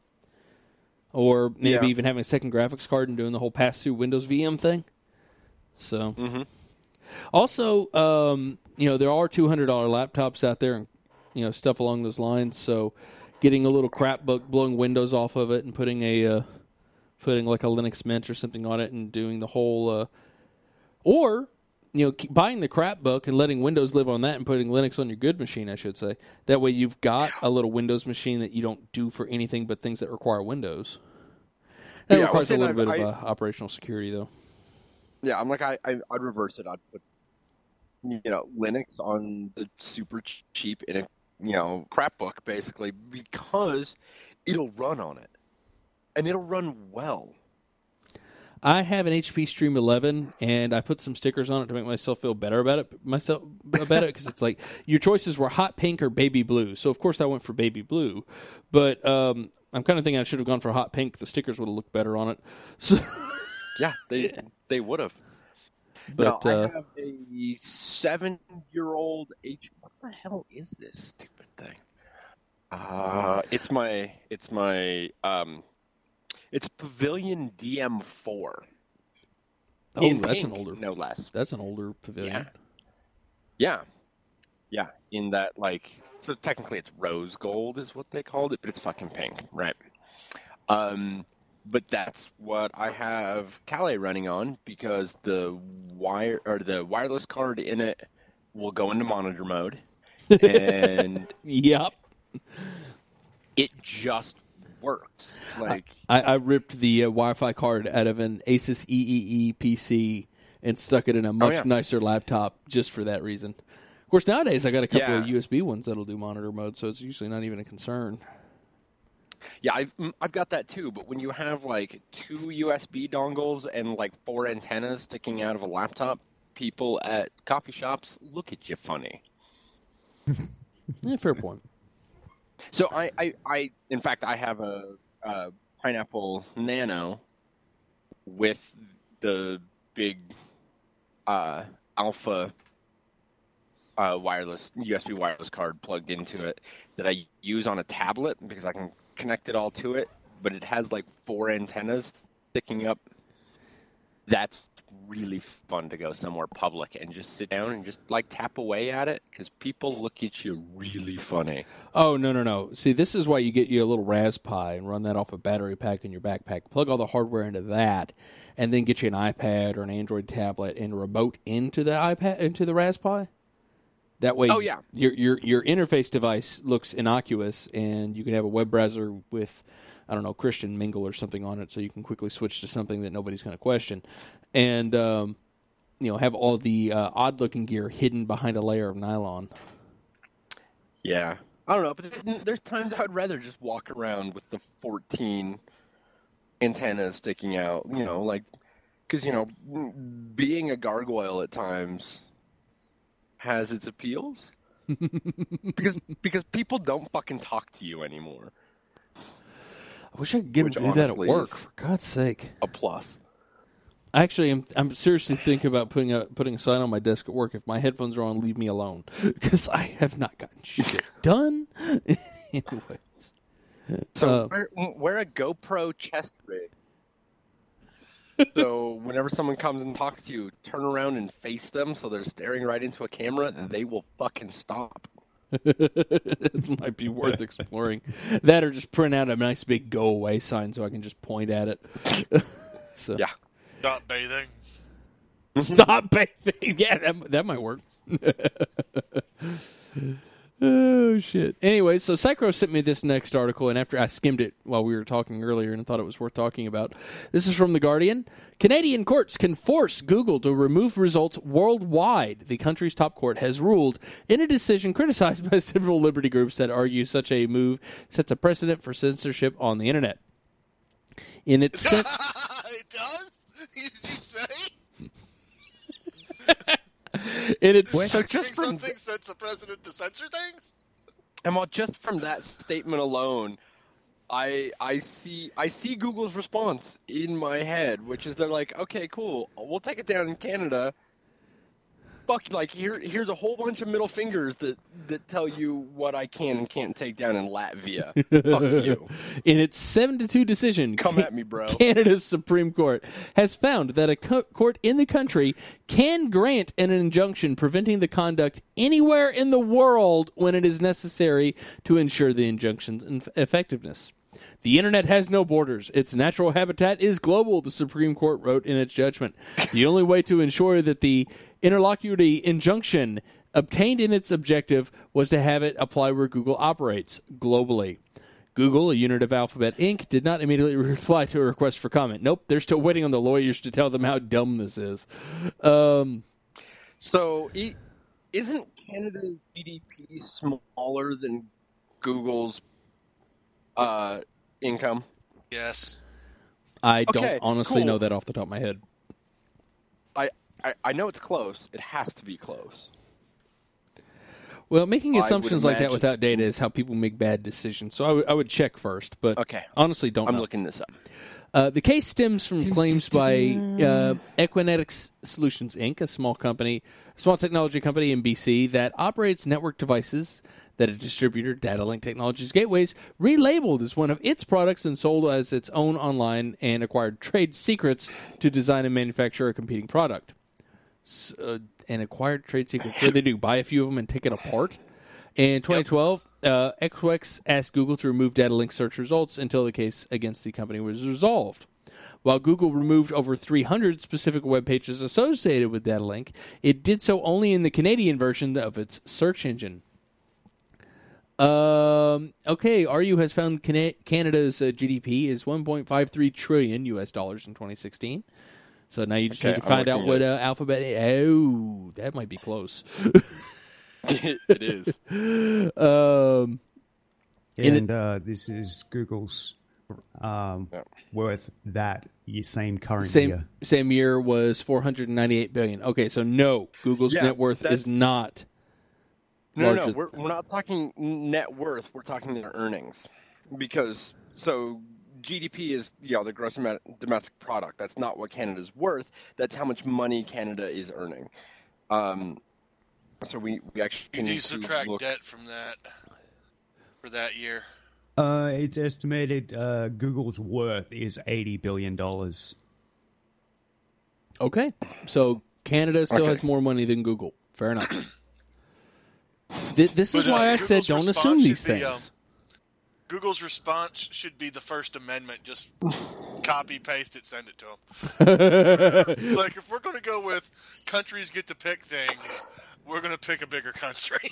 A: Or maybe
D: Yeah.
A: even having a second graphics card and doing the whole pass-through Windows V M thing. So,
D: Mm-hmm.
A: also, um, you know, there are two hundred dollars laptops out there and, you know, stuff along those lines. So getting a little crap book, blowing Windows off of it and putting a, uh, putting like a Linux Mint or something on it and doing the whole, uh, or... You know, keep buying the crap book and letting Windows live on that and putting Linux on your good machine, I should say. That way you've got a little Windows machine that you don't do for anything but things that require Windows. That
D: Yeah, I
A: requires
D: was
A: a
D: saying
A: little bit
D: I-
A: of uh, operational security, though.
D: yeah, I'm like I, I I'd reverse it. I'd put you know Linux on the super ch- cheap in a you know crap book basically because it'll run on it and it'll run well.
A: I have an H P Stream eleven, and I put some stickers on it to make myself feel better about it. Myself about it because it's like your choices were hot pink or baby blue. So of course I went for baby blue, but um, I'm kind of thinking I should have gone for hot pink. The stickers would have looked better on it. So
D: Yeah, they they would have.
A: But
D: now,
A: uh,
D: I have a seven-year-old H. What the hell is this stupid thing? Uh, it's my it's my um, it's Pavilion D M four.
A: oh,
D: in
A: that's
D: pink,
A: an older,
D: no less.
A: that's an older Pavilion.
D: Yeah, yeah. In that, like, so technically it's rose gold is what they called it, but it's fucking pink, right? Um, but that's what I have Calais running on because the wire or the wireless card in it will go into monitor mode, and
A: Yep.
D: it just works. Like,
A: I, I ripped the uh, Wi-Fi card out of an Asus E E E P C and stuck it in a much
D: yeah.
A: nicer laptop just for that reason. Of course, nowadays I got a couple
D: Yeah.
A: of U S B ones that'll do monitor mode, so it's usually not even a concern.
D: yeah, I've mm, I've got that too. But when you have like two U S B dongles and like four antennas sticking out of a laptop, people at coffee shops look at you funny.
A: Yeah, fair point.
D: So I, I, I, in fact, I have a, a Pineapple Nano with the big uh, Alpha uh, wireless U S B wireless card plugged into it that I use on a tablet because I can connect it all to it. But it has like four antennas sticking up. That's really fun to go somewhere public and just sit down and just like tap away at it because people look at you really funny.
A: Oh, no, no, no. See, this is why you get you a little Raspberry and run that off a battery pack in your backpack. Plug all the hardware into that, and then get you an iPad or an Android tablet and remote into the iPad, into the Raspberry. That way,
D: Oh, yeah.
A: your your your interface device looks innocuous, and you can have a web browser with, I don't know, Christian Mingle or something on it, so you can quickly switch to something that nobody's going to question, and um, you know, have all the uh, odd-looking gear hidden behind a layer of nylon.
D: Yeah. I don't know, but there- there's times I'd rather just walk around with the fourteen antennas sticking out, you know, like, because, you know, being a gargoyle at times has its appeals. because because people don't fucking talk to you anymore.
A: I wish I could get
D: Which
A: him to do that at
D: honestly
A: work,
D: is-
A: for God's sake.
D: A plus.
A: Actually, I'm I'm seriously thinking about putting a putting a sign on my desk at work. If my headphones are on, leave me alone, because I have not gotten shit done. Anyways,
D: So
A: Uh,
D: wear, wear a GoPro chest rig. So whenever someone comes and talks to you, turn around and face them so they're staring right into a camera, and they will fucking stop.
A: this might be worth exploring. That or just print out a nice big go away sign so I can just point at it. so
D: Yeah.
B: Stop bathing.
A: stop bathing. Yeah, that that might work. Oh, shit. Anyway, so Psychro sent me this next article, and after I skimmed it while we were talking earlier and thought it was worth talking about, this is from The Guardian. Canadian courts can force Google to remove results worldwide. The country's top court has ruled in a decision criticized by several liberty groups that argue such a move sets a precedent for censorship on the internet. In its sen-
B: It does? You, you say?
A: in its
D: So
B: Censoring
D: just from
B: something sets a precedent to censor things?
D: And well, just from that statement alone, I I see I see Google's response in my head, which is they're like, okay, cool, we'll take it down in Canada. Fuck, like here here's a whole bunch of middle fingers that that tell you what I can and can't take down in Latvia. Fuck you.
A: in its seven to two decision,
D: Come at me, bro.
A: Canada's Supreme Court has found that a co- court in the country can grant an injunction preventing the conduct anywhere in the world when it is necessary to ensure the injunction's inf- effectiveness. The internet has no borders. Its natural habitat is global, the Supreme Court wrote in its judgment. The only way to ensure that the interlocutory injunction obtained in its objective was to have it apply where Google operates, globally. Google, a unit of Alphabet Incorporated, did not immediately reply to a request for comment. Nope, they're still waiting on the lawyers to tell them how dumb this is. Um,
D: So i- isn't Canada's G D P smaller than Google's uh, income?
B: Yes.
A: I don't
D: Okay,
A: honestly
D: cool.
A: know that off the top of my head.
D: I, I, I know it's close. It has to be close.
A: Well, making
D: I would
A: assumptions like that
D: imagine-
A: without data is how people make bad decisions. So I would- I would check first, but
D: Okay.
A: honestly don't
D: I'm
A: know.
D: looking this up.
A: Uh, the case stems from claims by uh, Equinetics Solutions, Incorporated, a small company, small technology company in B C that operates network devices that a distributor, DataLink Technologies Gateways, relabeled as one of its products and sold as its own online and acquired trade secrets to design and manufacture a competing product. So, uh, and acquired trade secrets. What do they do? Buy a few of them and take it apart? In twenty twelve, yep. uh, Equinix asked Google to remove DataLink search results until the case against the company was resolved. While Google removed over three hundred specific web pages associated with DataLink, it did so only in the Canadian version of its search engine. Um, okay, R U has found Cana- Canada's uh, G D P is one point five three trillion U S dollars in twenty sixteen. So now you just
D: Okay,
A: need to
D: I'm
A: find out
D: looking
A: what
D: at
A: uh, alphabet. Oh, that might be close.
D: It is.
A: Um, in
C: And uh, this is Google's um,
D: Yeah.
C: worth that year, same current
A: same
C: year.
A: same year was four hundred ninety-eight billion. Okay, so no, Google's
D: Yeah,
A: net worth
D: that's-
A: is not.
D: No, no,
A: larger-
D: no. We're, we're not talking net worth. We're talking their earnings. Because, so G D P is, you know, the gross amount- domestic product. That's not what Canada's worth. That's how much money Canada is earning. Um, so we, we actually
B: You
D: need
B: need to
D: to
B: subtract
D: look.
B: debt from that for that year.
C: Uh, it's estimated uh, Google's worth is eighty billion dollars.
A: Okay, so Canada still
D: Okay.
A: has more money than Google. Fair enough. Th- this is
B: But, uh,
A: why I
B: Google's
A: said don't
B: response
A: assume these
B: should be,
A: things.
B: um, Google's response should be the First Amendment. Just copy, paste it, send it to them. It's like, if we're going to go with countries get to pick things, we're going to pick a bigger country.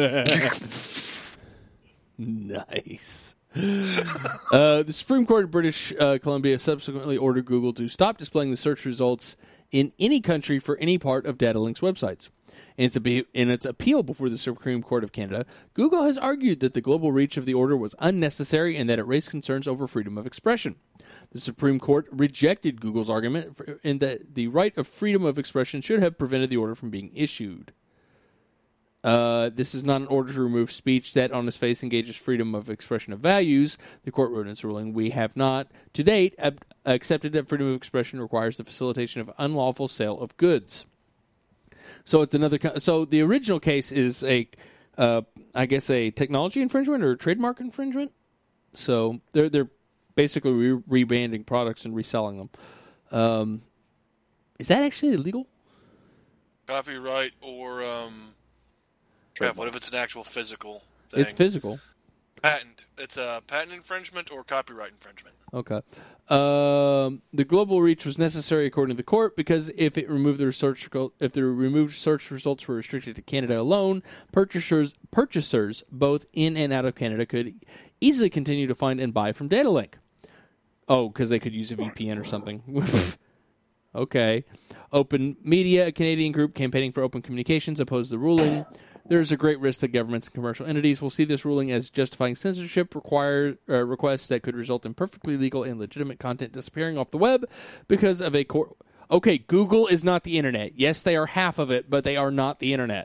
A: Nice. uh, the Supreme Court of British uh, Columbia subsequently ordered Google to stop displaying the search results in any country for any part of DataLink's websites. In its, appe- in its appeal before the Supreme Court of Canada, Google has argued that the global reach of the order was unnecessary and that it raised concerns over freedom of expression. The Supreme Court rejected Google's argument for, in that the right of freedom of expression should have prevented the order from being issued. Uh, this is not an order to remove speech that, on its face, engages freedom of expression of values. The court wrote in its ruling, we have not, to date, ab- accepted that freedom of expression requires the facilitation of unlawful sale of goods. So it's another. Co- so the original case is a, uh, I guess, a technology infringement or a trademark infringement. So they're they're basically re- rebranding products and reselling them. Um, is that actually illegal?
B: Copyright or um, crap, what if it's an actual physical thing?
A: It's physical.
B: Patent. It's a patent infringement or copyright infringement.
A: Okay. Um, the global reach was necessary according to the court because if it removed the research, if the removed search results were restricted to Canada alone, purchasers purchasers both in and out of Canada could easily continue to find and buy from DataLink. Oh, because they could use a V P N or something. Okay. Open Media, a Canadian group campaigning for open communications, opposed the ruling. There is a great risk that governments and commercial entities will see this ruling as justifying censorship require, uh, requests that could result in perfectly legal and legitimate content disappearing off the web because of a court. Okay, Google is not the internet. Yes, they are half of it, but they are not the internet.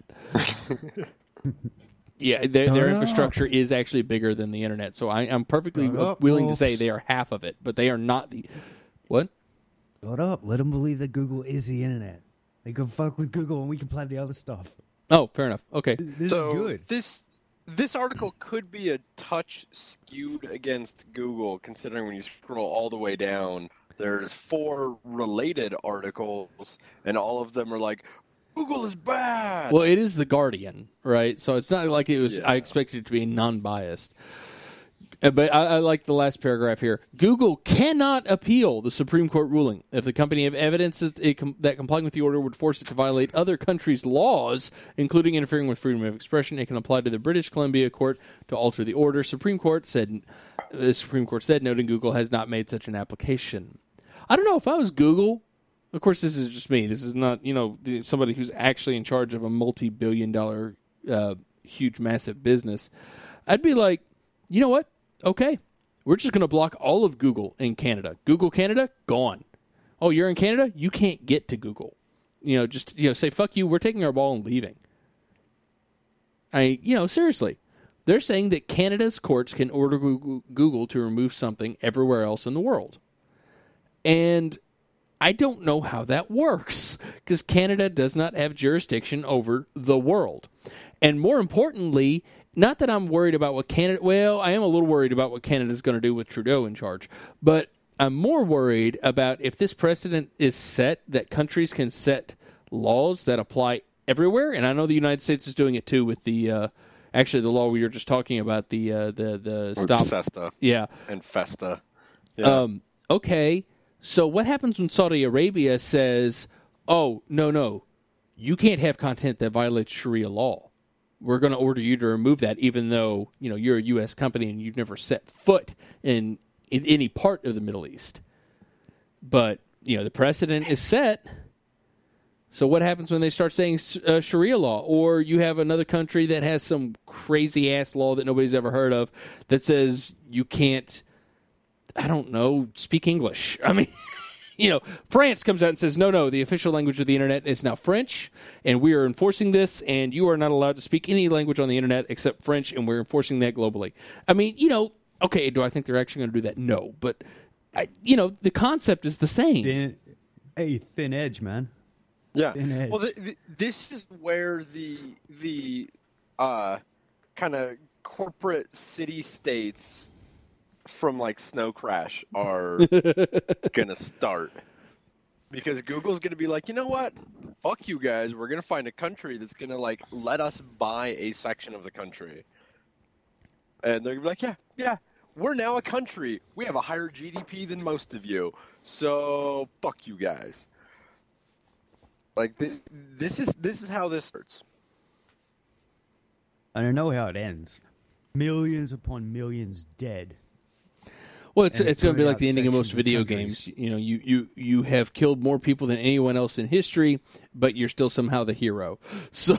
A: Yeah, their, their infrastructure is actually bigger than the internet, so I, I'm perfectly
C: Shut up,
A: willing to
C: folks.
A: say they are half of it, but they are not the. What?
C: Shut up. Let them believe that Google is the internet. They can fuck with Google and we can play the other stuff.
A: Oh, fair enough. Okay.
C: This
D: so
C: is good.
D: This this article could be a touch skewed against Google, considering when you scroll all the way down, there's four related articles, and all of them are like, Google is bad.
A: Well, it is The Guardian, right? So it's not like it was.
D: Yeah.
A: I expected it to be non-biased. Uh, But I, I like the last paragraph here. Google cannot appeal the Supreme Court ruling. If the company have evidence that, it com- that complying with the order would force it to violate other countries' laws, including interfering with freedom of expression, it can apply to the British Columbia Court to alter the order. Supreme Court said. The Supreme Court said, noting Google has not made such an application. I don't know if I was Google. Of course, this is just me. This is not, you know, the- somebody who's actually in charge of a multi-billion dollar, uh, huge, massive business. I'd be like, you know what? Okay, we're just going to block all of Google in Canada. Google Canada, gone. Oh, you're in Canada? You can't get to Google. You know, just, you know, say, fuck you, we're taking our ball and leaving. I, you know, seriously. They're saying that Canada's courts can order Google, Google to remove something everywhere else in the world. And I don't know how that works because Canada does not have jurisdiction over the world. And more importantly, not that I'm worried about what Canada, well, I am a little worried about what Canada's going to do with Trudeau in charge, but I'm more worried about if this precedent is set that countries can set laws that apply everywhere. And I know the United States is doing it too with the, uh, actually the law we were just talking about, the, uh, the, the stop.
D: SESTA.
A: Yeah.
D: And FESTA. Yeah.
A: Um, okay. So what happens when Saudi Arabia says, oh, no, no, you can't have content that violates Sharia law. We're going to order you to remove that even though, you know, you're a U S company and you've never set foot in, in any part of the Middle East. But, you know, the precedent is set. So what happens when they start saying uh, Sharia law? Or you have another country that has some crazy-ass law that nobody's ever heard of that says you can't, I don't know, speak English. I mean, you know, France comes out and says, no, no, the official language of the internet is now French, and we are enforcing this, and you are not allowed to speak any language on the internet except French, and we're enforcing that globally. I mean, you know, okay, do I think they're actually going to do that? No, but, I, you know, the concept is the same.
C: Thin, hey, thin edge, man.
D: Yeah.
C: Thin edge.
D: Well, the, the, this is where the the uh, kind of corporate city states from like Snow Crash are gonna start, because Google's gonna be like, you know what? Fuck you guys. We're gonna find a country that's gonna like let us buy a section of the country, and they're gonna be like, yeah, yeah. We're now a country. We have a higher G D P than most of you, so fuck you guys. Like th- this is this is how this starts.
C: And I know how it ends. Millions upon millions dead.
A: Well, it's
C: And
A: it's going to be
C: throwing
A: like the
C: out
A: ending of most
C: sections of
A: video
C: countries.
A: games. You know, you, you, you have killed more people than anyone else in history, but you're still somehow the hero. So,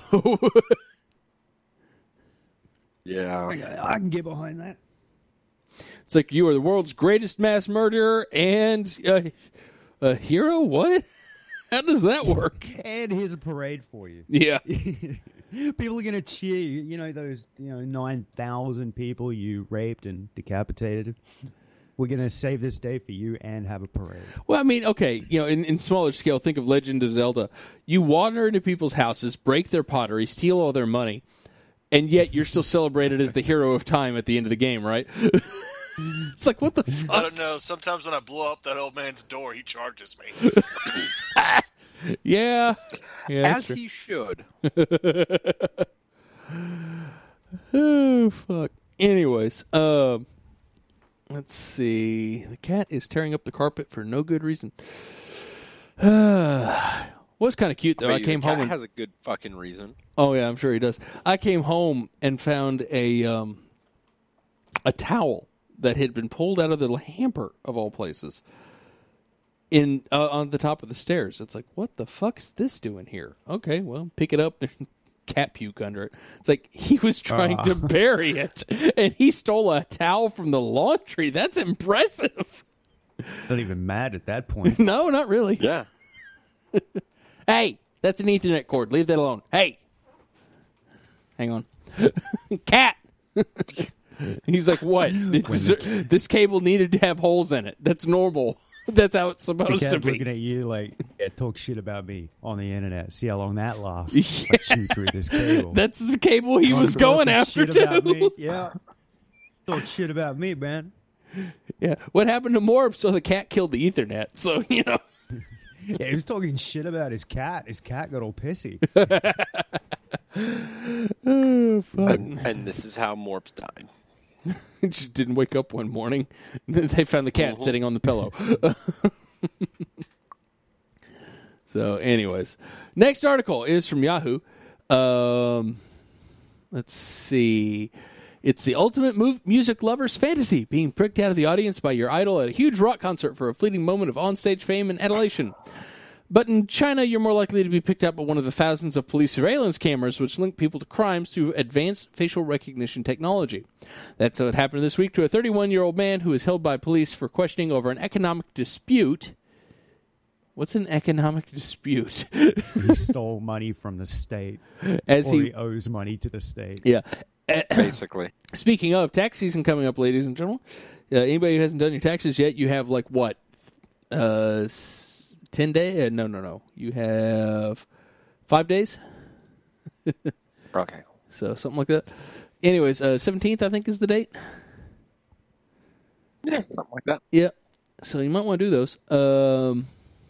D: Yeah.
C: I can get behind that.
A: it's like you are the world's greatest mass murderer and uh, a hero? What? How does that work?
C: And here's a parade for you.
A: Yeah.
C: People are going to cheer you. You know, those you know nine thousand people you raped and decapitated. We're going to save this day for you and have a parade.
A: Well, I mean, okay, you know, in, in smaller scale, think of Legend of Zelda. You wander into people's houses, break their pottery, steal all their money, and yet you're still celebrated as the hero of time at the end of the game, right? It's like, what the fuck?
B: I don't know. Sometimes when I blow up that old man's door, he charges me.
A: Yeah. Yeah, that's
D: As
A: true.
D: he should.
A: Oh, fuck. Anyways, um, let's see. The cat is tearing up the carpet for no good reason. Was kind of cute, though. I
D: But
A: came
D: the cat
A: home and...
D: has a good fucking reason.
A: Oh, yeah, I'm sure he does. I came home and found a um, a towel that had been pulled out of the hamper, of all places, in uh, on the top of the stairs. It's like, what the fuck's this doing here? Okay, well, pick it up. There's cat puke under it. It's like he was trying
C: Uh.
A: to bury it, and he stole a towel from the laundry. That's impressive.
C: Not even mad at that point.
A: No, not really.
D: Yeah.
A: Hey, that's an Ethernet cord. Leave that alone. Hey. Hang on. Cat. He's like, what? This, this cable needed to have holes in it. That's normal. That's how it's
C: The
A: supposed to
C: cat's
A: be.
C: looking at you like, yeah, talk shit about me on the internet. See how long that lasts. I chew through this cable.
A: That's the cable he was
C: Talking
A: going after,
C: shit about me.
A: too.
C: Yeah. Talk shit about me, man.
A: Yeah. What happened to Morb? So the cat killed the Ethernet. So, you know.
C: Yeah, he was talking shit about his cat. His cat got all pissy.
A: Oh, fuck.
D: And, and this is how Morps died.
A: He just didn't wake up one morning. They found the cat
D: Uh-huh.
A: sitting on the pillow. So, anyways. Next article is from Yahoo. Um, let's see. It's the ultimate mu- music lover's fantasy, being pricked out of the audience by your idol at a huge rock concert for a fleeting moment of onstage fame and adulation. But in China, you're more likely to be picked up by one of the thousands of police surveillance cameras which link people to crimes through advanced facial recognition technology. That's what happened this week to a thirty-one-year-old man who is held by police for questioning over an economic dispute. What's an economic dispute?
C: He stole money from the state.
A: As
C: or
A: he,
C: he owes money to the state.
A: yeah.
D: Basically.
A: Speaking of tax season coming up, ladies and gentlemen, uh, anybody who hasn't done your taxes yet, you have like what, uh, s- ten day. Uh, no, no, no. You have five days.
D: Okay.
A: So something like that. Anyways, uh, seventeenth I think is the date.
D: Yeah, something like that.
A: Yeah. So you might want to do those. Um,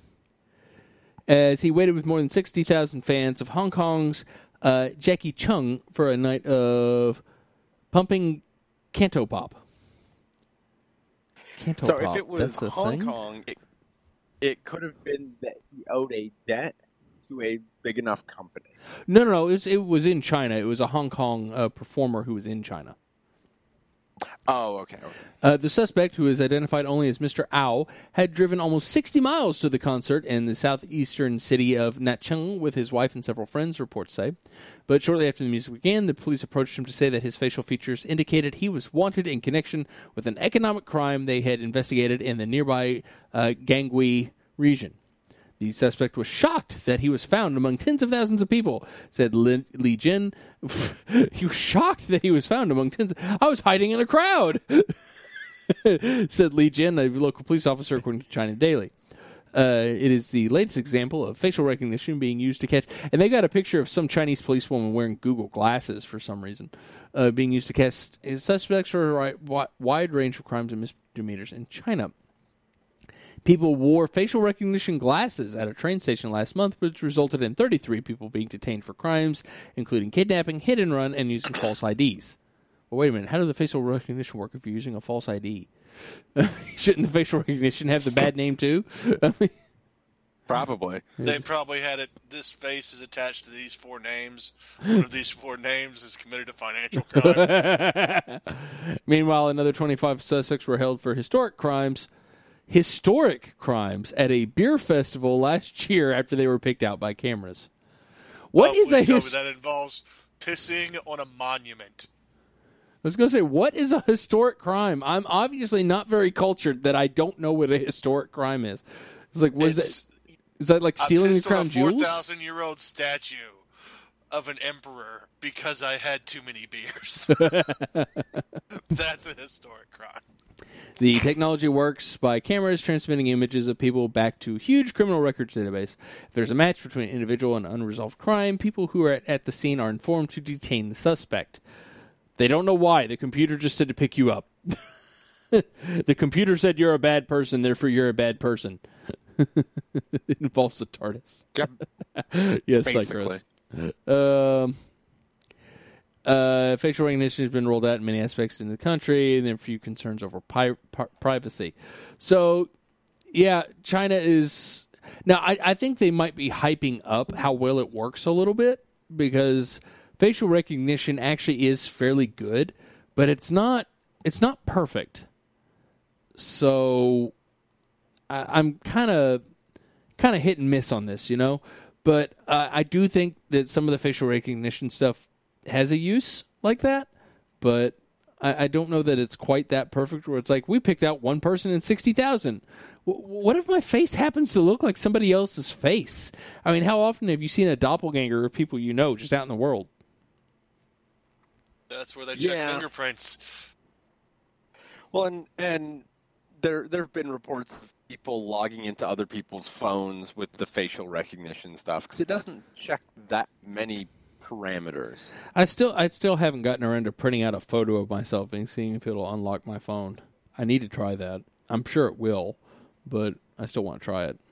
A: as he waited with more than sixty thousand fans of Hong Kong's uh, Jackie Chung for a night of pumping canto pop. Canto
D: So
A: pop.
D: if it was
A: That's a
D: Hong
A: thing?
D: Kong, it, it could have been that he owed a debt to a big enough company.
A: No, no, no. It was, it was in China. It was a Hong Kong uh, performer who was in China.
D: Oh, okay. okay.
A: Uh, the suspect, who is identified only as Mister Ao, had driven almost sixty miles to the concert in the southeastern city of Nacheng with his wife and several friends, reports say. But shortly after the music began, the police approached him to say that his facial features indicated he was wanted in connection with an economic crime they had investigated in the nearby uh, Gangui region. The suspect was shocked that he was found among tens of thousands of people, said Li, Li Jin. He was shocked that he was found among tens. I was hiding in a crowd, said Li Jin, a local police officer, according to China Daily. Uh, it is the latest example of facial recognition being used to catch. And they got a picture of some Chinese policewoman wearing Google glasses for some reason, uh, being used to catch suspects for a wi- wide range of crimes and misdemeanors in China. People wore facial recognition glasses at a train station last month, which resulted in thirty-three people being detained for crimes, including kidnapping, hit and run, and using false I Ds. Well, wait a minute. How does the facial recognition work if you're using a false I D? Shouldn't the facial recognition have the bad name, too? I mean,
D: Probably.
B: They probably had it. This face is attached to these four names. One of these four names is committed a financial crime.
A: Meanwhile, another twenty-five suspects were held for historic crimes. Historic crimes at a beer festival last year after they were picked out by cameras. What
B: Well,
A: is
B: please
A: a
B: tell me
A: his-
B: that involves pissing on a monument.
A: I was going to say, what is a historic crime? I'm obviously not very cultured that I don't know what a historic crime is. It's like, what is
B: It's-
A: that? Is that like stealing
B: I
A: the
B: pissed on
A: crown
B: a four
A: jewels?
B: thousand year old statue of an emperor because I had too many beers. That's a historic crime.
A: The technology works by cameras transmitting images of people back to a huge criminal records database. If there's a match between an individual and unresolved crime, people who are at, at the scene are informed to detain the suspect. They don't know why. The computer just said to pick you up. The computer said you're a bad person, therefore you're a bad person. It involves a TARDIS.
D: Yep.
A: Yes,
D: Basically.
A: Cycros. Um, uh, facial recognition has been rolled out in many aspects in the country, and there are a few concerns over pi- pi- privacy. So, yeah, China is... Now, I, I think they might be hyping up how well it works a little bit, because facial recognition actually is fairly good, but it's not it's not perfect. So I, I'm kind of kind of hit and miss on this, you know. But uh, I do think that some of the facial recognition stuff has a use like that, but I, I don't know that it's quite that perfect. Where it's like we picked out one person in sixty thousand. W- what if my face happens to look like somebody else's face? I mean, how often have you seen a doppelganger of people you know just out in the world?
B: That's where they check
D: Yeah.
B: fingerprints.
D: Well, and and there there have been reports of people logging into other people's phones with the facial recognition stuff because it doesn't check that many parameters.
A: I still, I still haven't gotten around to printing out a photo of myself and seeing if it'll unlock my phone. I need to try that. I'm sure it will, but I still want to try it.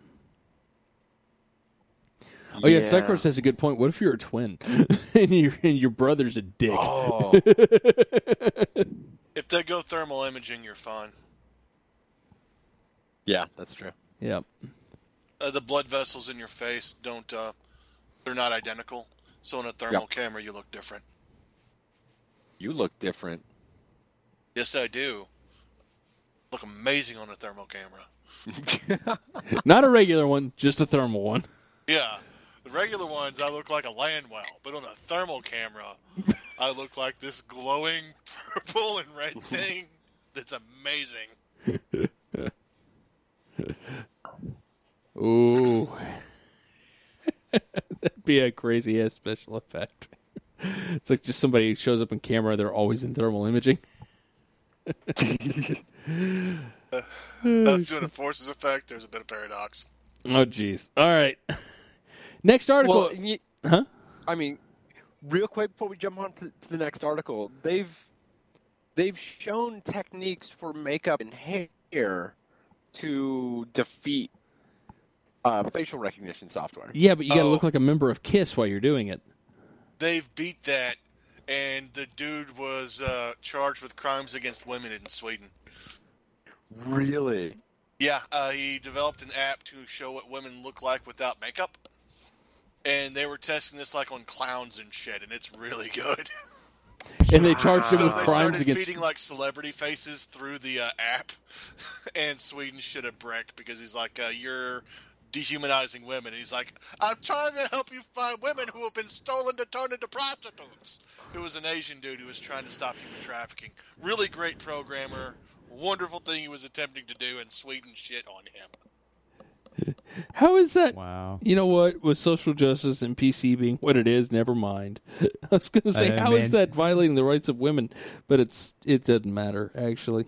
A: Oh yeah, Cycros has a good point. What if you're a twin and your and your brother's a dick?
D: Oh,
B: If they go thermal imaging, you're fine.
D: yeah, that's true.
A: Yeah.
B: Uh, the blood vessels in your face don't, uh, they're not identical. So in a thermal
D: Yep.
B: camera, you look different.
D: You look different.
B: Yes, I do. Look amazing on a thermal camera.
A: Not a regular one, just a thermal one.
B: Yeah. The regular ones, I look like a land well. But on a thermal camera, I look like this glowing purple and red thing that's amazing.
A: Ooh. That'd be a crazy ass special effect. It's like just somebody who shows up in camera, they're always in thermal imaging.
B: I was doing a forces effect. There's a bit of paradox.
A: Oh, jeez. All right. Next article.
D: Well, y-
A: huh?
D: I mean, real quick before we jump on to, to the next article, they've they've shown techniques for makeup and hair to defeat uh, facial recognition software.
A: Yeah, but you got to
B: Oh.
A: look like a member of KISS while you're doing it.
B: They've beat that, and the dude was uh, charged with crimes against women in Sweden.
D: Really?
B: Yeah, uh, he developed an app to show what women look like without makeup. And they were testing this like on clowns and shit, and it's really good.
A: And they charged him
B: So
A: with
B: they
A: crimes
B: started
A: against.
B: feeding like celebrity faces through the uh, app, and Sweden should have bricked because he's like, uh, "You're dehumanizing women." And he's like, "I'm trying to help you find women who have been stolen to turn into prostitutes." It was an Asian dude who was trying to stop human trafficking. Really great programmer, wonderful thing he was attempting to do, and Sweden shit on him.
A: How is that?
C: Wow.
A: You know what? With social justice and P C being what it is, never mind. I was going to say,
C: Uh,
A: how is
C: man.
A: that violating the rights of women? But it's it doesn't matter, actually.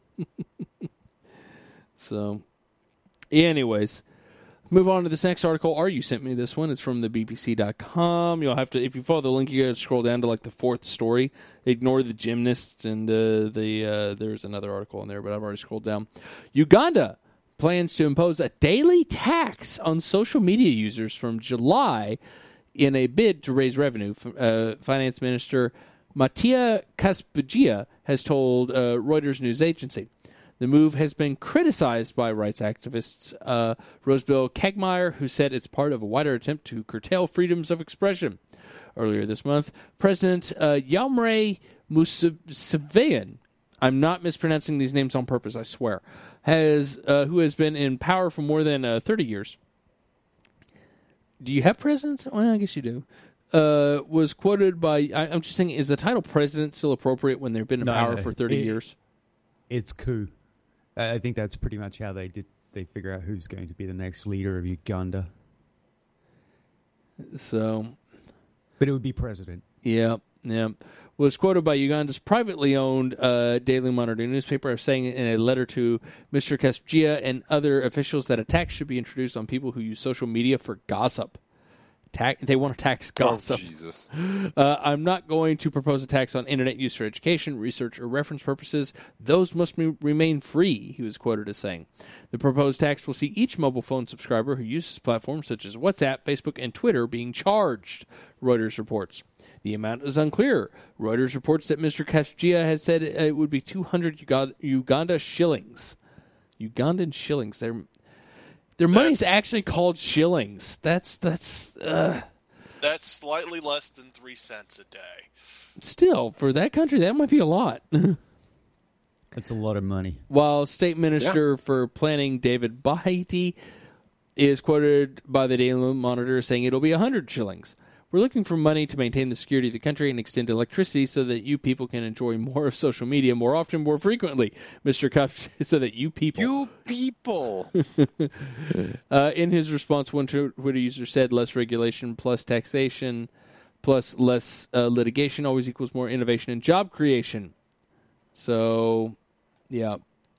A: So, anyways, move on to this next article. Or you sent me this one. It's from the B B C dot com. You'll have to, if you follow the link, you got to scroll down to like the fourth story. Ignore the gymnasts and uh, the uh, there's another article in there, but I've already scrolled down. Uganda plans to impose a daily tax on social media users from July in a bid to raise revenue. Uh, Finance Minister Mattia Kaspajia has told uh, Reuters news agency. The move has been criticized by rights activists uh, Rosebel Kegmeyer, who said it's part of a wider attempt to curtail freedoms of expression. Earlier this month, President uh, Yamre Museveni, I'm not mispronouncing these names on purpose, I swear, has uh, who has been in power for more than uh, thirty years. Do you have presidents? Well, I guess you do. Uh, was quoted by, I, I'm just saying, is the title president still appropriate when they've been in
C: No,
A: power
C: no,
A: for thirty
C: it-
A: years?
C: It's coup. I I think that's pretty much how they did. They figure out who's going to be the next leader of Uganda.
A: So,
C: But it would be president.
A: yeah, yeah. Was quoted by Uganda's privately owned uh, Daily Monitor newspaper as saying in a letter to Mister Kaspajia and other officials that a tax should be introduced on people who use social media for gossip. Ta- they want to tax gossip.
D: Oh, Jesus.
A: Uh, I'm not going to propose a tax on internet use for education, research, or reference purposes. Those must be, remain free, he was quoted as saying. The proposed tax will see each mobile phone subscriber who uses platforms such as WhatsApp, Facebook, and Twitter being charged, Reuters reports. The amount is unclear. Reuters reports that Mister Kaspajia has said it would be two hundred Uganda, Uganda shillings. Ugandan shillings. Their their money's
B: That's-
A: actually called shillings. That's that's uh,
B: That's slightly less than three cents a day.
A: still for that country that might be a lot.
C: That's a lot of money.
A: While State Minister for Planning David Bahati is quoted by the Daily Monitor saying it'll be one hundred shillings. We're looking for money to maintain the security of the country and extend electricity so that you people can enjoy more of social media more often, more frequently, Mister Cup, so that you people...
D: You people.
A: Uh, in his response, one Twitter user said less regulation plus taxation plus less uh, litigation always equals more innovation and job creation. So, yeah.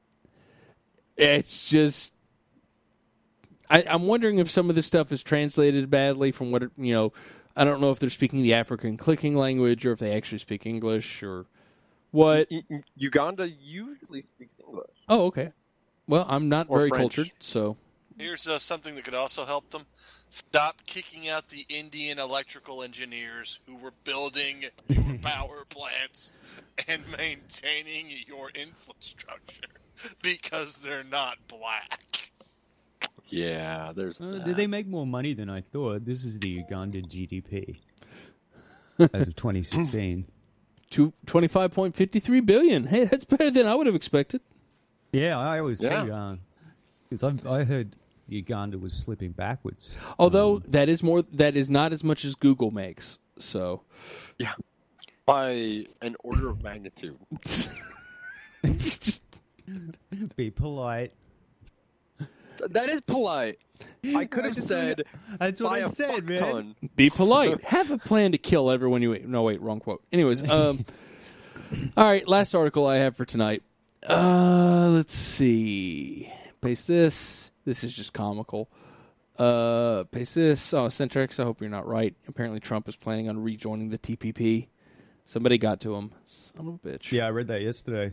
A: It's just... I, I'm wondering if some of this stuff is translated badly from what, it, you know... I don't know if they're speaking the African clicking language or if they actually speak English or what.
D: U- U- Uganda usually speaks English.
A: Oh, okay. Well, I'm not
D: Or
A: very
D: French.
A: cultured, so...
B: Here's uh, something that could also help them. Stop kicking out the Indian electrical engineers who were building your power plants and maintaining your infrastructure because they're not black.
D: Yeah, there's.
C: Uh,
D: that.
C: did they make more money than I thought? This is the Ugandan G D P as of twenty sixteen.
A: Two, twenty-five point five three billion dollars. Hey, that's better than I would have expected.
C: Yeah, I always
D: Yeah.
C: think because I heard Uganda was slipping backwards.
A: Although
C: Um,
A: that is more, that is not as much as Google makes. So,
D: Yeah. By an order of magnitude.
A: it's just,
C: be polite.
D: That is polite. I could have said
C: That's what
D: by
C: I
D: a
C: said,
D: fuck
C: man.
D: ton.
A: be polite. Have a plan to kill everyone you. No, wait, wrong quote. Anyways, um, all right. Last article I have for tonight. Uh, let's see. Paste this. This is just comical. Uh, paste this. Oh, Centrex, I hope you're not right. Apparently Trump is planning on rejoining the T P P. Somebody got to him. Son of a bitch.
C: Yeah, I read that yesterday.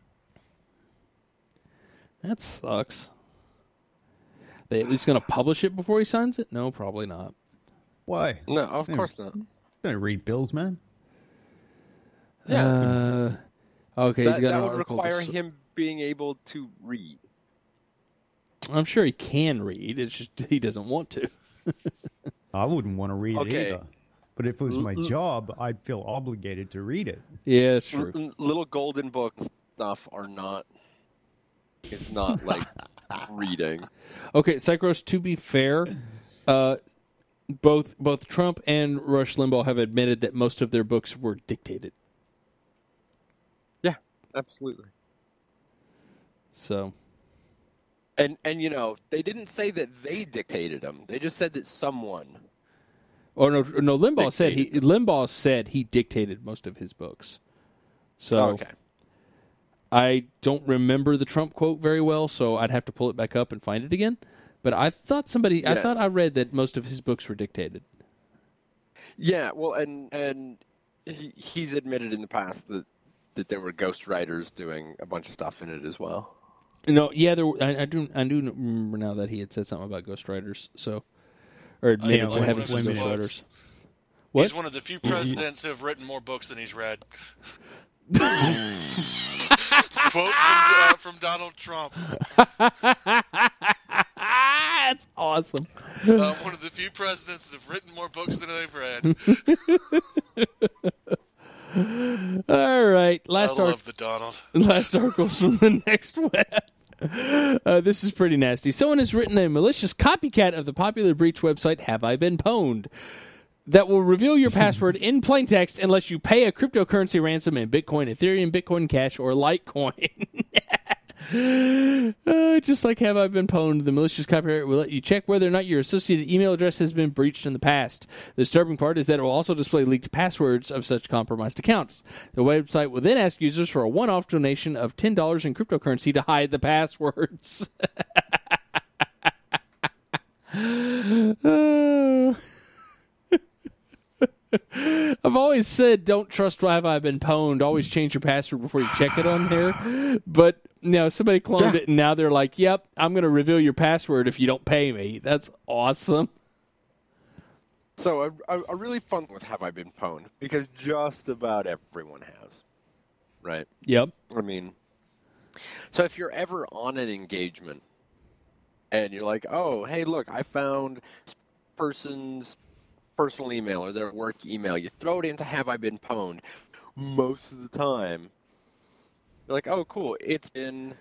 A: That sucks. They at least going to publish it before he signs it? No, probably not.
C: Why?
D: No, of
C: Yeah.
D: course not.
C: Don't read bills, man.
D: Yeah.
A: Uh, okay,
D: that
A: he's got
D: that
A: an
D: would
A: article.
D: require
A: to s-
D: him being able to read.
A: I'm sure he can read. It's just he doesn't want to.
C: I wouldn't want to read
D: Okay.
C: it either. But if it was my
D: L- l-
C: job, I'd feel obligated to read it.
A: Yeah, that's true.
D: L- little golden books stuff are not. It's not like reading.
A: Okay, Psychros, to be fair, uh, both both Trump and Rush Limbaugh have admitted that most of their books were dictated.
D: Yeah, absolutely.
A: So,
D: And and you know they didn't say that they dictated them. They just said that someone.
A: or no, no, Limbaugh said he
D: Dictated.
A: Limbaugh said he dictated most of his books. So,
D: Okay.
A: I don't remember the Trump quote very well, so I'd have to pull it back up and find it again. But I thought somebody, I
D: Yeah.
A: thought I read that most of his books were dictated.
D: Yeah. Well, and and he, he's admitted in the past that that there were ghostwriters doing a bunch of stuff in it as well.
A: No, yeah, there. I, I do. I do remember now that he had said something about ghostwriters. So, or admitted
B: like
A: to
B: one
A: having
B: of
A: some
B: his
A: ghostwriters.
B: books.
A: What?
B: He's one of the few presidents who have written more books than he's read. Quote from, uh, from Donald Trump.
A: That's awesome.
B: Uh, one of the few presidents that have written more books than they've read.
A: All right,
B: I
A: last
B: love
A: article.
B: the Donald.
A: Last article's from the Next Web. Uh, this is pretty nasty. Someone has written a malicious copycat of the popular breach website Have I Been Pwned that will reveal your password in plain text unless you pay a cryptocurrency ransom in Bitcoin, Ethereum, Bitcoin Cash, or Litecoin. uh, just like Have I Been Pwned, the malicious copycat will let you check whether or not your associated email address has been breached in the past. The disturbing part is that it will also display leaked passwords of such compromised accounts. The website will then ask users for a one-off donation of ten dollars in cryptocurrency to hide the passwords. uh, I've always said don't trust Have I Been Pwned. Always change your password before you check it on there. But you know, somebody cloned
D: Yeah.
A: it, and now they're like, "Yep, I'm going to reveal your password if you don't pay me." That's awesome.
D: So a, a, a really fun with Have I Been Pwned because just about everyone has, right?
A: Yep.
D: I mean, so if you're ever on an engagement and you're like, oh, hey, look, I found this person's personal email or their work email, you throw it into Have I Been Pwned. Most of the time, you're like, oh, cool, it's been,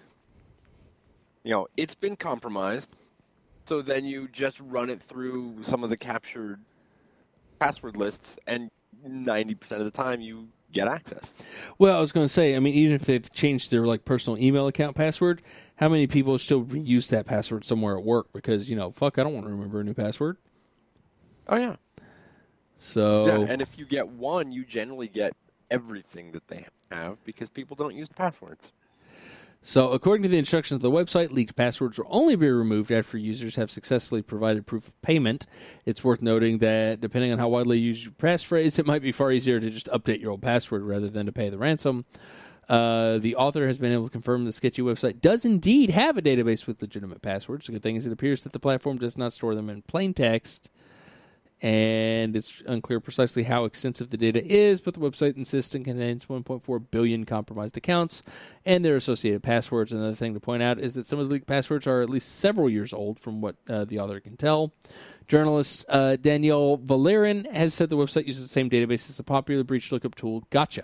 D: you know, it's been compromised. So then you just run it through some of the captured password lists, and ninety percent of the time you get access.
A: Well, I was going to say, I mean, even if they've changed their like personal email account password, how many people still reuse that password somewhere at work? Because you know, fuck, I don't want to remember a new password.
D: Oh, yeah.
A: So,
D: Yeah, and if you get one, you generally get everything that they have because people don't use passwords.
A: So, according to the instructions of the website, leaked passwords will only be removed after users have successfully provided proof of payment. It's worth noting that, depending on how widely you use your passphrase, it might be far easier to just update your old password rather than to pay the ransom. Uh, the author has been able to confirm the sketchy website does indeed have a database with legitimate passwords. The good thing is it appears that the platform does not store them in plain text, and it's unclear precisely how extensive the data is, but the website insists it contains one point four billion compromised accounts and their associated passwords. Another thing to point out is that some of the leaked passwords are at least several years old from what uh, the author can tell. Journalist uh, Danielle Valerin has said the website uses the same database as the popular breach lookup tool Gotcha.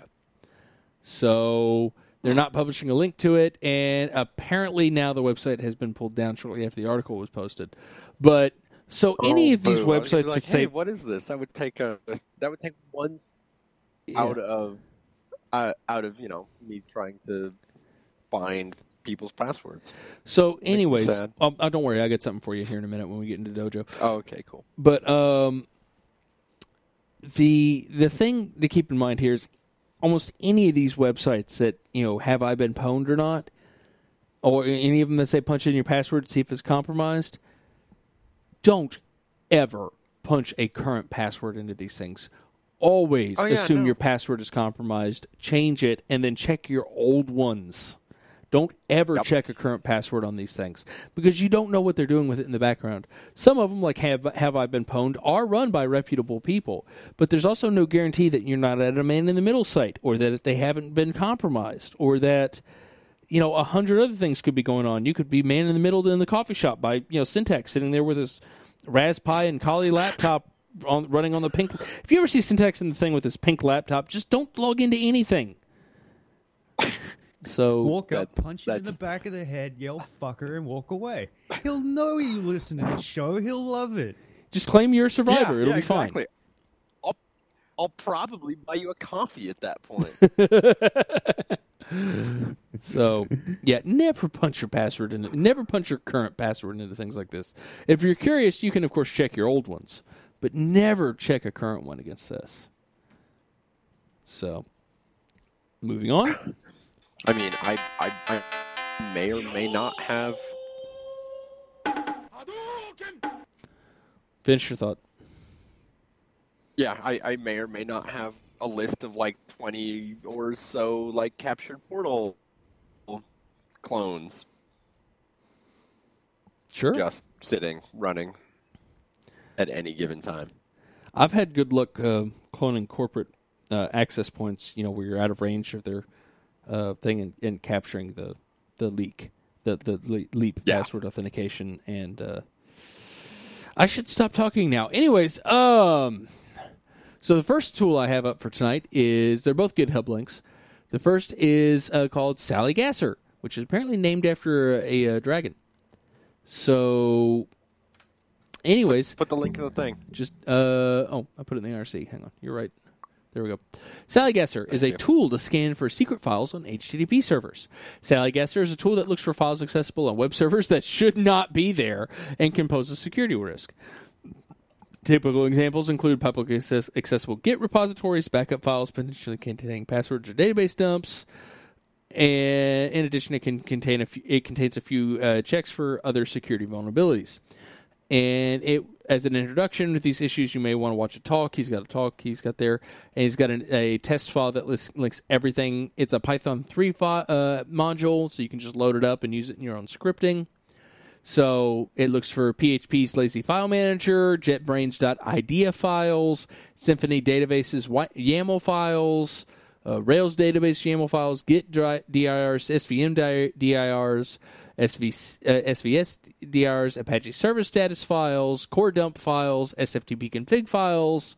A: So they're not publishing a link to it, and apparently now the website has been pulled down shortly after the article was posted. But so any
D: Oh,
A: of these
D: boo. I was gonna
A: websites
D: be like,
A: that say
D: hey, what is this? That would take a that would take one
A: Yeah.
D: out of uh, out of you know me trying to find people's passwords.
A: So,
D: me
A: anyways,
D: sad.
A: um, oh, don't worry, I got something for you here in a minute when we get into Dojo.
D: Oh, okay, cool.
A: But um, the the thing to keep in mind here is almost any of these websites that, you know, have I been pwned or not, or any of them that say punch in your password to see if it's compromised, don't ever punch a current password into these things. Always
D: Oh, yeah,
A: assume
D: no.
A: your password is compromised, change it, and then check your old ones. Don't ever
D: Yep.
A: check a current password on these things because you don't know what they're doing with it in the background. Some of them, like Have, have I Been Pwned, are run by reputable people, but there's also no guarantee that you're not at a man-in-the-middle site or that they haven't been compromised or that, you know, a hundred other things could be going on. You could be man-in-the-middle in the coffee shop by, you know, Syntax sitting there with his Raspberry and Kali laptop on, running on the pink. If you ever see Syntax in the thing with his pink laptop, just don't log into anything. So
C: Walk up,
D: That's-
C: punch him in the
D: that's-
C: back of the head, yell "fucker," and walk away. He'll know you listen to this show. He'll love it.
A: just claim you're a survivor.
D: Yeah,
A: It'll
D: yeah,
A: be
D: exactly.
A: fine.
D: I'll, I'll probably buy you a coffee at that point.
A: So, yeah, never punch your password in. Never punch your current password into things like this. If you're curious, you can, of course, check your old ones, but never check a current one against this. So, moving on.
D: I mean, I, I, I may or may not have.
A: Finish your thought.
D: Yeah, I, I may or may not have a list of like twenty or so like captured portal clones
A: Sure.
D: just sitting, running at any given time.
A: I've had good luck uh, cloning corporate uh, access points, you know, where you're out of range of their uh, thing and, and capturing the, the leak, the, the le- leap
D: Yeah.
A: password authentication. And uh, I should stop talking now. Anyways, um, so the first tool I have up for tonight is, they're both GitHub links. The first is uh, called Sally Gasser, which is apparently named after a, a, uh dragon. So, anyways,
D: Put the link in the thing.
A: just, uh, oh, I put it in the I R C. Hang on. You're right. There we go. Sally Gasser is a tool to scan for secret files on H T T P servers. Sally Gasser is a tool that looks for files accessible on web servers that should not be there and can pose a security risk. Typical examples include publicly access- accessible Git repositories, backup files potentially containing passwords or database dumps. And in addition, it can contain a few, it contains a few uh, checks for other security vulnerabilities. And it, as an introduction with these issues, you may want to watch a talk. He's got a talk he's got there, and he's got an, a test file that lists, links everything. It's a Python three fi- uh, module, so you can just load it up and use it in your own scripting. So it looks for P H P's lazy file manager, JetBrains.idea files, Symfony databases YAML files, uh, Rails database YAML files, Git D I Rs, S V M D I Rs, S V, uh, S V S D I Rs, Apache server status files, core dump files, S F T P config files,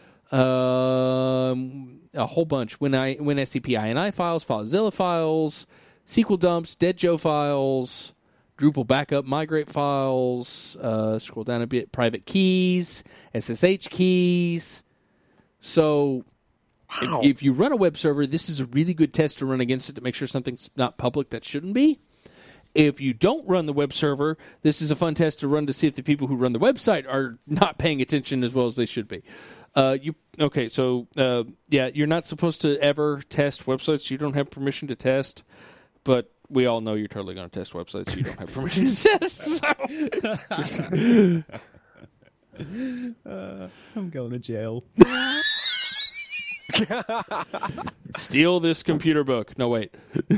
A: um, a whole bunch. When I when S C P I N I files, FileZilla files, S Q L dumps, DeadJoe files, Drupal backup migrate files. Uh, scroll down a bit. Private keys, S S H keys. So,
D: Wow.
A: if, if you run a web server, this is a really good test to run against it to make sure something's not public that shouldn't be. If you don't run the web server, this is a fun test to run to see if the people who run the website are not paying attention as well as they should be. Uh, you okay? So uh, yeah, you're not supposed to ever test websites you don't have permission to test, but we all know you're totally going to test websites you don't have permission to test. So.
C: I'm going to jail.
A: Steal this computer book. No, wait.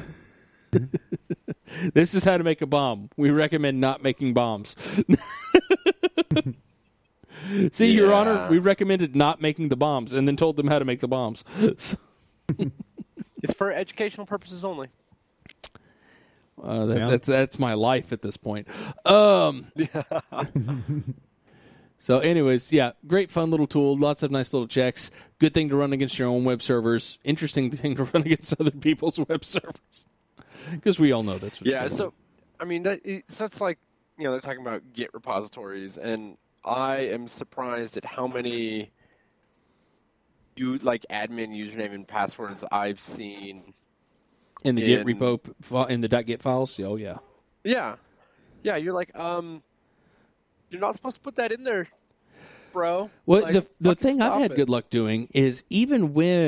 A: This is how to make a bomb. We recommend not making bombs. See, Your
D: Yeah.
A: Honor, we recommended not making the bombs and then told them how to make the bombs. So,
D: It's for educational purposes only.
A: uh, that,
C: Yeah.
A: that's that's my life at this point. Um, so, anyways, yeah, great fun little tool. Lots of nice little checks. Good thing to run against your own web servers. Interesting thing to run against other people's web servers. Because we all know that's what's
D: Yeah,
A: going on.
D: so I mean that so it's like, you know, they're talking about Git repositories, and I am surprised at how many you like admin username and passwords I've seen.
A: in the Git
D: in-
A: repo, fi- in the .git files. Oh yeah.
D: Yeah, yeah, you're like, um, you're not supposed to put that in there, bro.
A: Well,
D: Like,
A: the the
D: fucking
A: thing I've
D: stop
A: had
D: it.
A: good luck doing is even when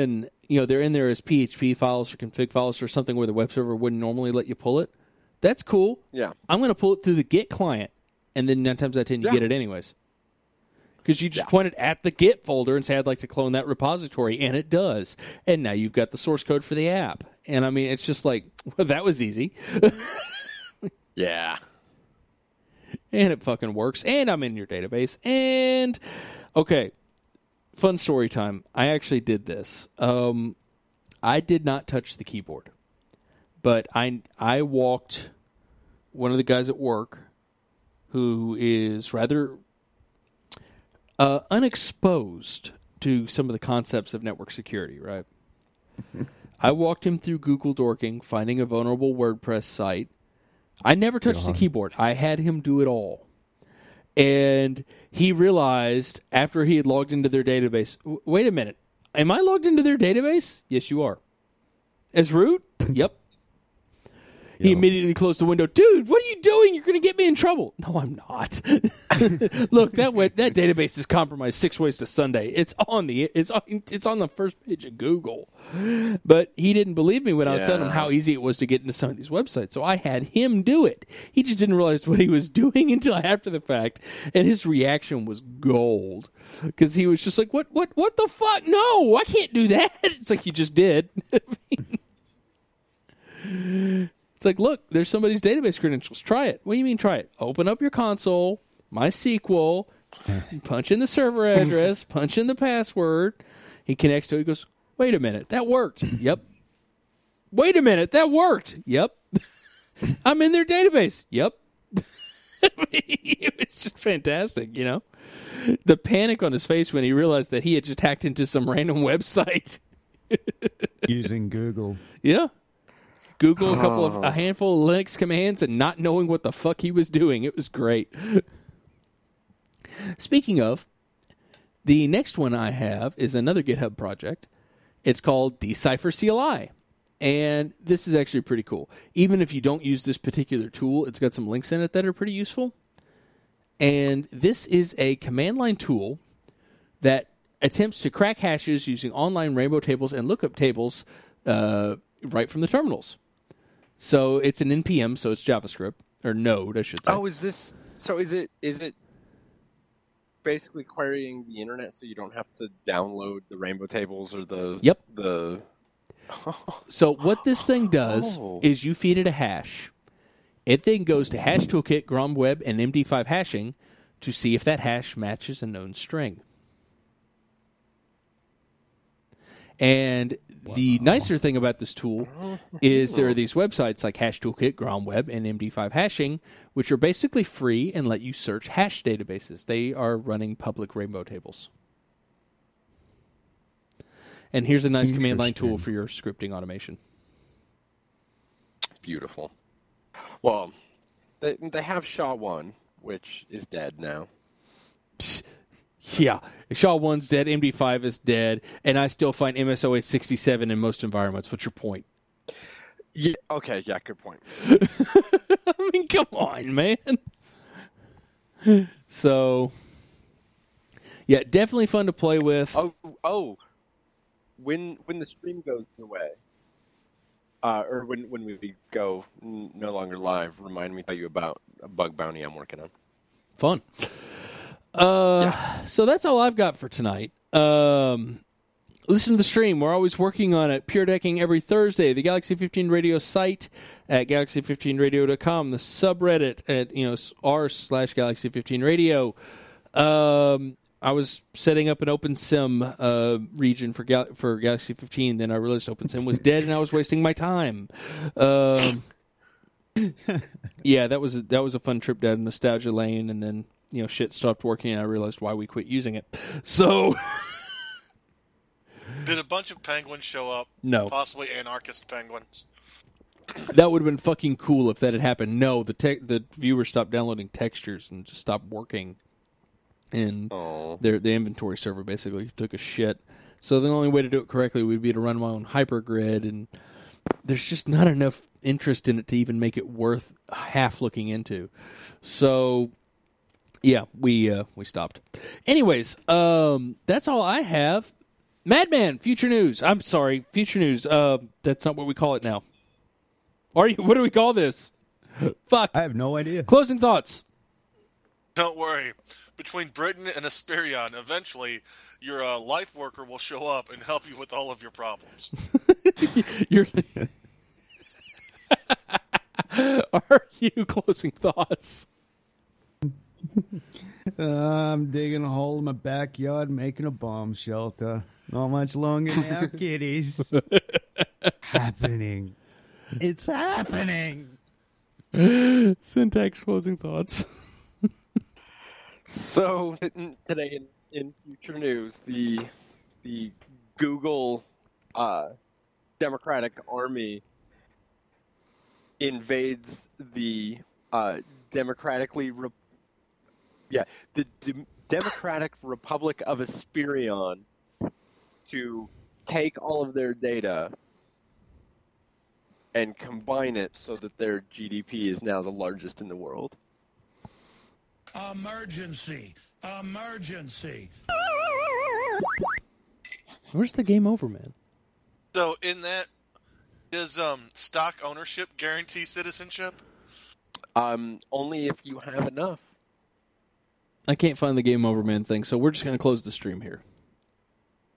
A: you know, they're in there as P H P files or config files or something where the web server wouldn't normally let you pull it. That's cool.
D: Yeah.
A: I'm going to pull it through the Git client, and then nine times out of ten you
D: Yeah.
A: get it anyways. Because you just
D: Yeah.
A: pointed at the Git folder and say, I'd like to clone that repository, and it does. And now you've got the source code for the app. And, I mean, it's just like, well, that was easy.
D: Yeah.
A: And it fucking works. And I'm in your database. And, okay, fun story time. I actually did this. Um, I did not touch the keyboard. But I, I walked one of the guys at work who is rather uh, unexposed to some of the concepts of network security, right? I walked him through Google Dorking, finding a vulnerable WordPress site. I never touched the keyboard. I had him do it all. And he realized after he had logged into their database, w- wait a minute, am I logged into their database? Yes, you are. As root? Yep. He
C: Yeah.
A: immediately closed the window. Dude, what are you doing? You're going to get me in trouble. No, I'm not. Look, that way, that database is compromised six ways to Sunday. It's on the it's on, it's on the first page of Google. But he didn't believe me when I was telling him
D: Yeah.
A: how easy it was to get into some of these websites. So I had him do it. He just didn't realize what he was doing until after the fact, and his reaction was gold because he was just like, "What? What? What the fuck? No, I can't do that." It's like you just did. It's like, look, there's somebody's database credentials. Try it. What do you mean try it? Open up your console, MySQL, punch in the server address, punch in the password. He connects to it. He goes, wait a minute, that worked. Yep. Wait a minute, that worked. Yep. I'm in their database. Yep. It's just fantastic, you know? The panic on his face when he realized that he had just hacked into some random website.
C: Using Google.
A: Yeah. Google a couple of a handful of Linux commands and not knowing what the fuck he was doing. It was great. Speaking of, the next one I have is another GitHub project. It's called Decipher C L I. And this is actually pretty cool. Even if you don't use this particular tool, it's got some links in it that are pretty useful. And this is a command line tool that attempts to crack hashes using online rainbow tables and lookup tables uh, right from the terminals. So it's an N P M, so it's JavaScript or Node, I should say.
D: Oh, is this so? Is it is it basically querying the internet so you don't have to download the rainbow tables or the
A: Yep.
D: the
A: So what this thing does
D: Oh.
A: is you feed it a hash. It then goes to Hash Toolkit, Grom Web, and M D five hashing to see if that hash matches a known string. And the nicer thing about this tool is there are these websites like Hash Toolkit, Grom Web, and M D five hashing, which are basically free and let you search hash databases. They are running public rainbow tables. And here's a nice command line tool for your scripting automation.
D: Beautiful. Well, they they have S H A one, which is dead now.
A: Yeah, S H A one's dead, M D five is dead, and I still find M S O eight sixty-seven in most environments. What's your point?
D: Yeah. Okay. Yeah. Good point.
A: I mean, come on, man. So, yeah, definitely fun to play with.
D: Oh. Oh. When when the stream goes away, uh, or when when we go n- no longer live, remind me to tell you about a bug bounty I'm working on.
A: Fun. Uh, So that's all I've got for tonight. Um, listen to the stream. We're always working on it. Pure Decking every Thursday. The Galaxy fifteen Radio site at galaxy fifteen radio dot com. The subreddit at you know r slash Galaxy fifteen Radio. Um, I was setting up an OpenSim uh, region for Gal- for Galaxy fifteen. Then I realized OpenSim was dead, and I was wasting my time. Um, yeah, that was a, that was a fun trip down nostalgia lane, and then you know shit stopped working, and I realized why we quit using it. So,
B: Did a bunch of penguins show up?
A: No.
B: Possibly anarchist penguins.
A: that would have been fucking cool if that had happened. No, the te- the viewer stopped downloading textures and just stopped working. And
D: Oh.
A: their the inventory server basically took a shit. So the only way to do it correctly would be to run my own hypergrid, and there's just not enough interest in it to even make it worth half looking into. So yeah, we uh, we stopped. Anyways, um, that's all I have. Madman, future news. I'm sorry, future news. Uh, that's not what we call it now. Are you? What do we call this? Fuck.
C: I have no idea.
A: Closing thoughts.
B: Don't worry. Between Britain and Asperion, eventually your uh, life worker will show up and help you with all of your problems.
A: You're. Are you closing thoughts?
C: Uh, I'm digging a hole in my backyard, making a bomb shelter. Not much longer now, kiddies. Happening. It's happening.
A: Syntax closing thoughts.
D: So t- today in, in future news, the the Google uh, Democratic Army invades the uh, democratically re- yeah the D- Democratic Republic of Asperion to take all of their data and combine it so that their G D P is now the largest in the world.
E: Emergency. Emergency.
A: Where's the game over, man?
B: So in that, does um, stock ownership guarantee citizenship?
D: Um, only if you have enough.
A: I can't find the game over, man thing, so we're just going to close the stream here.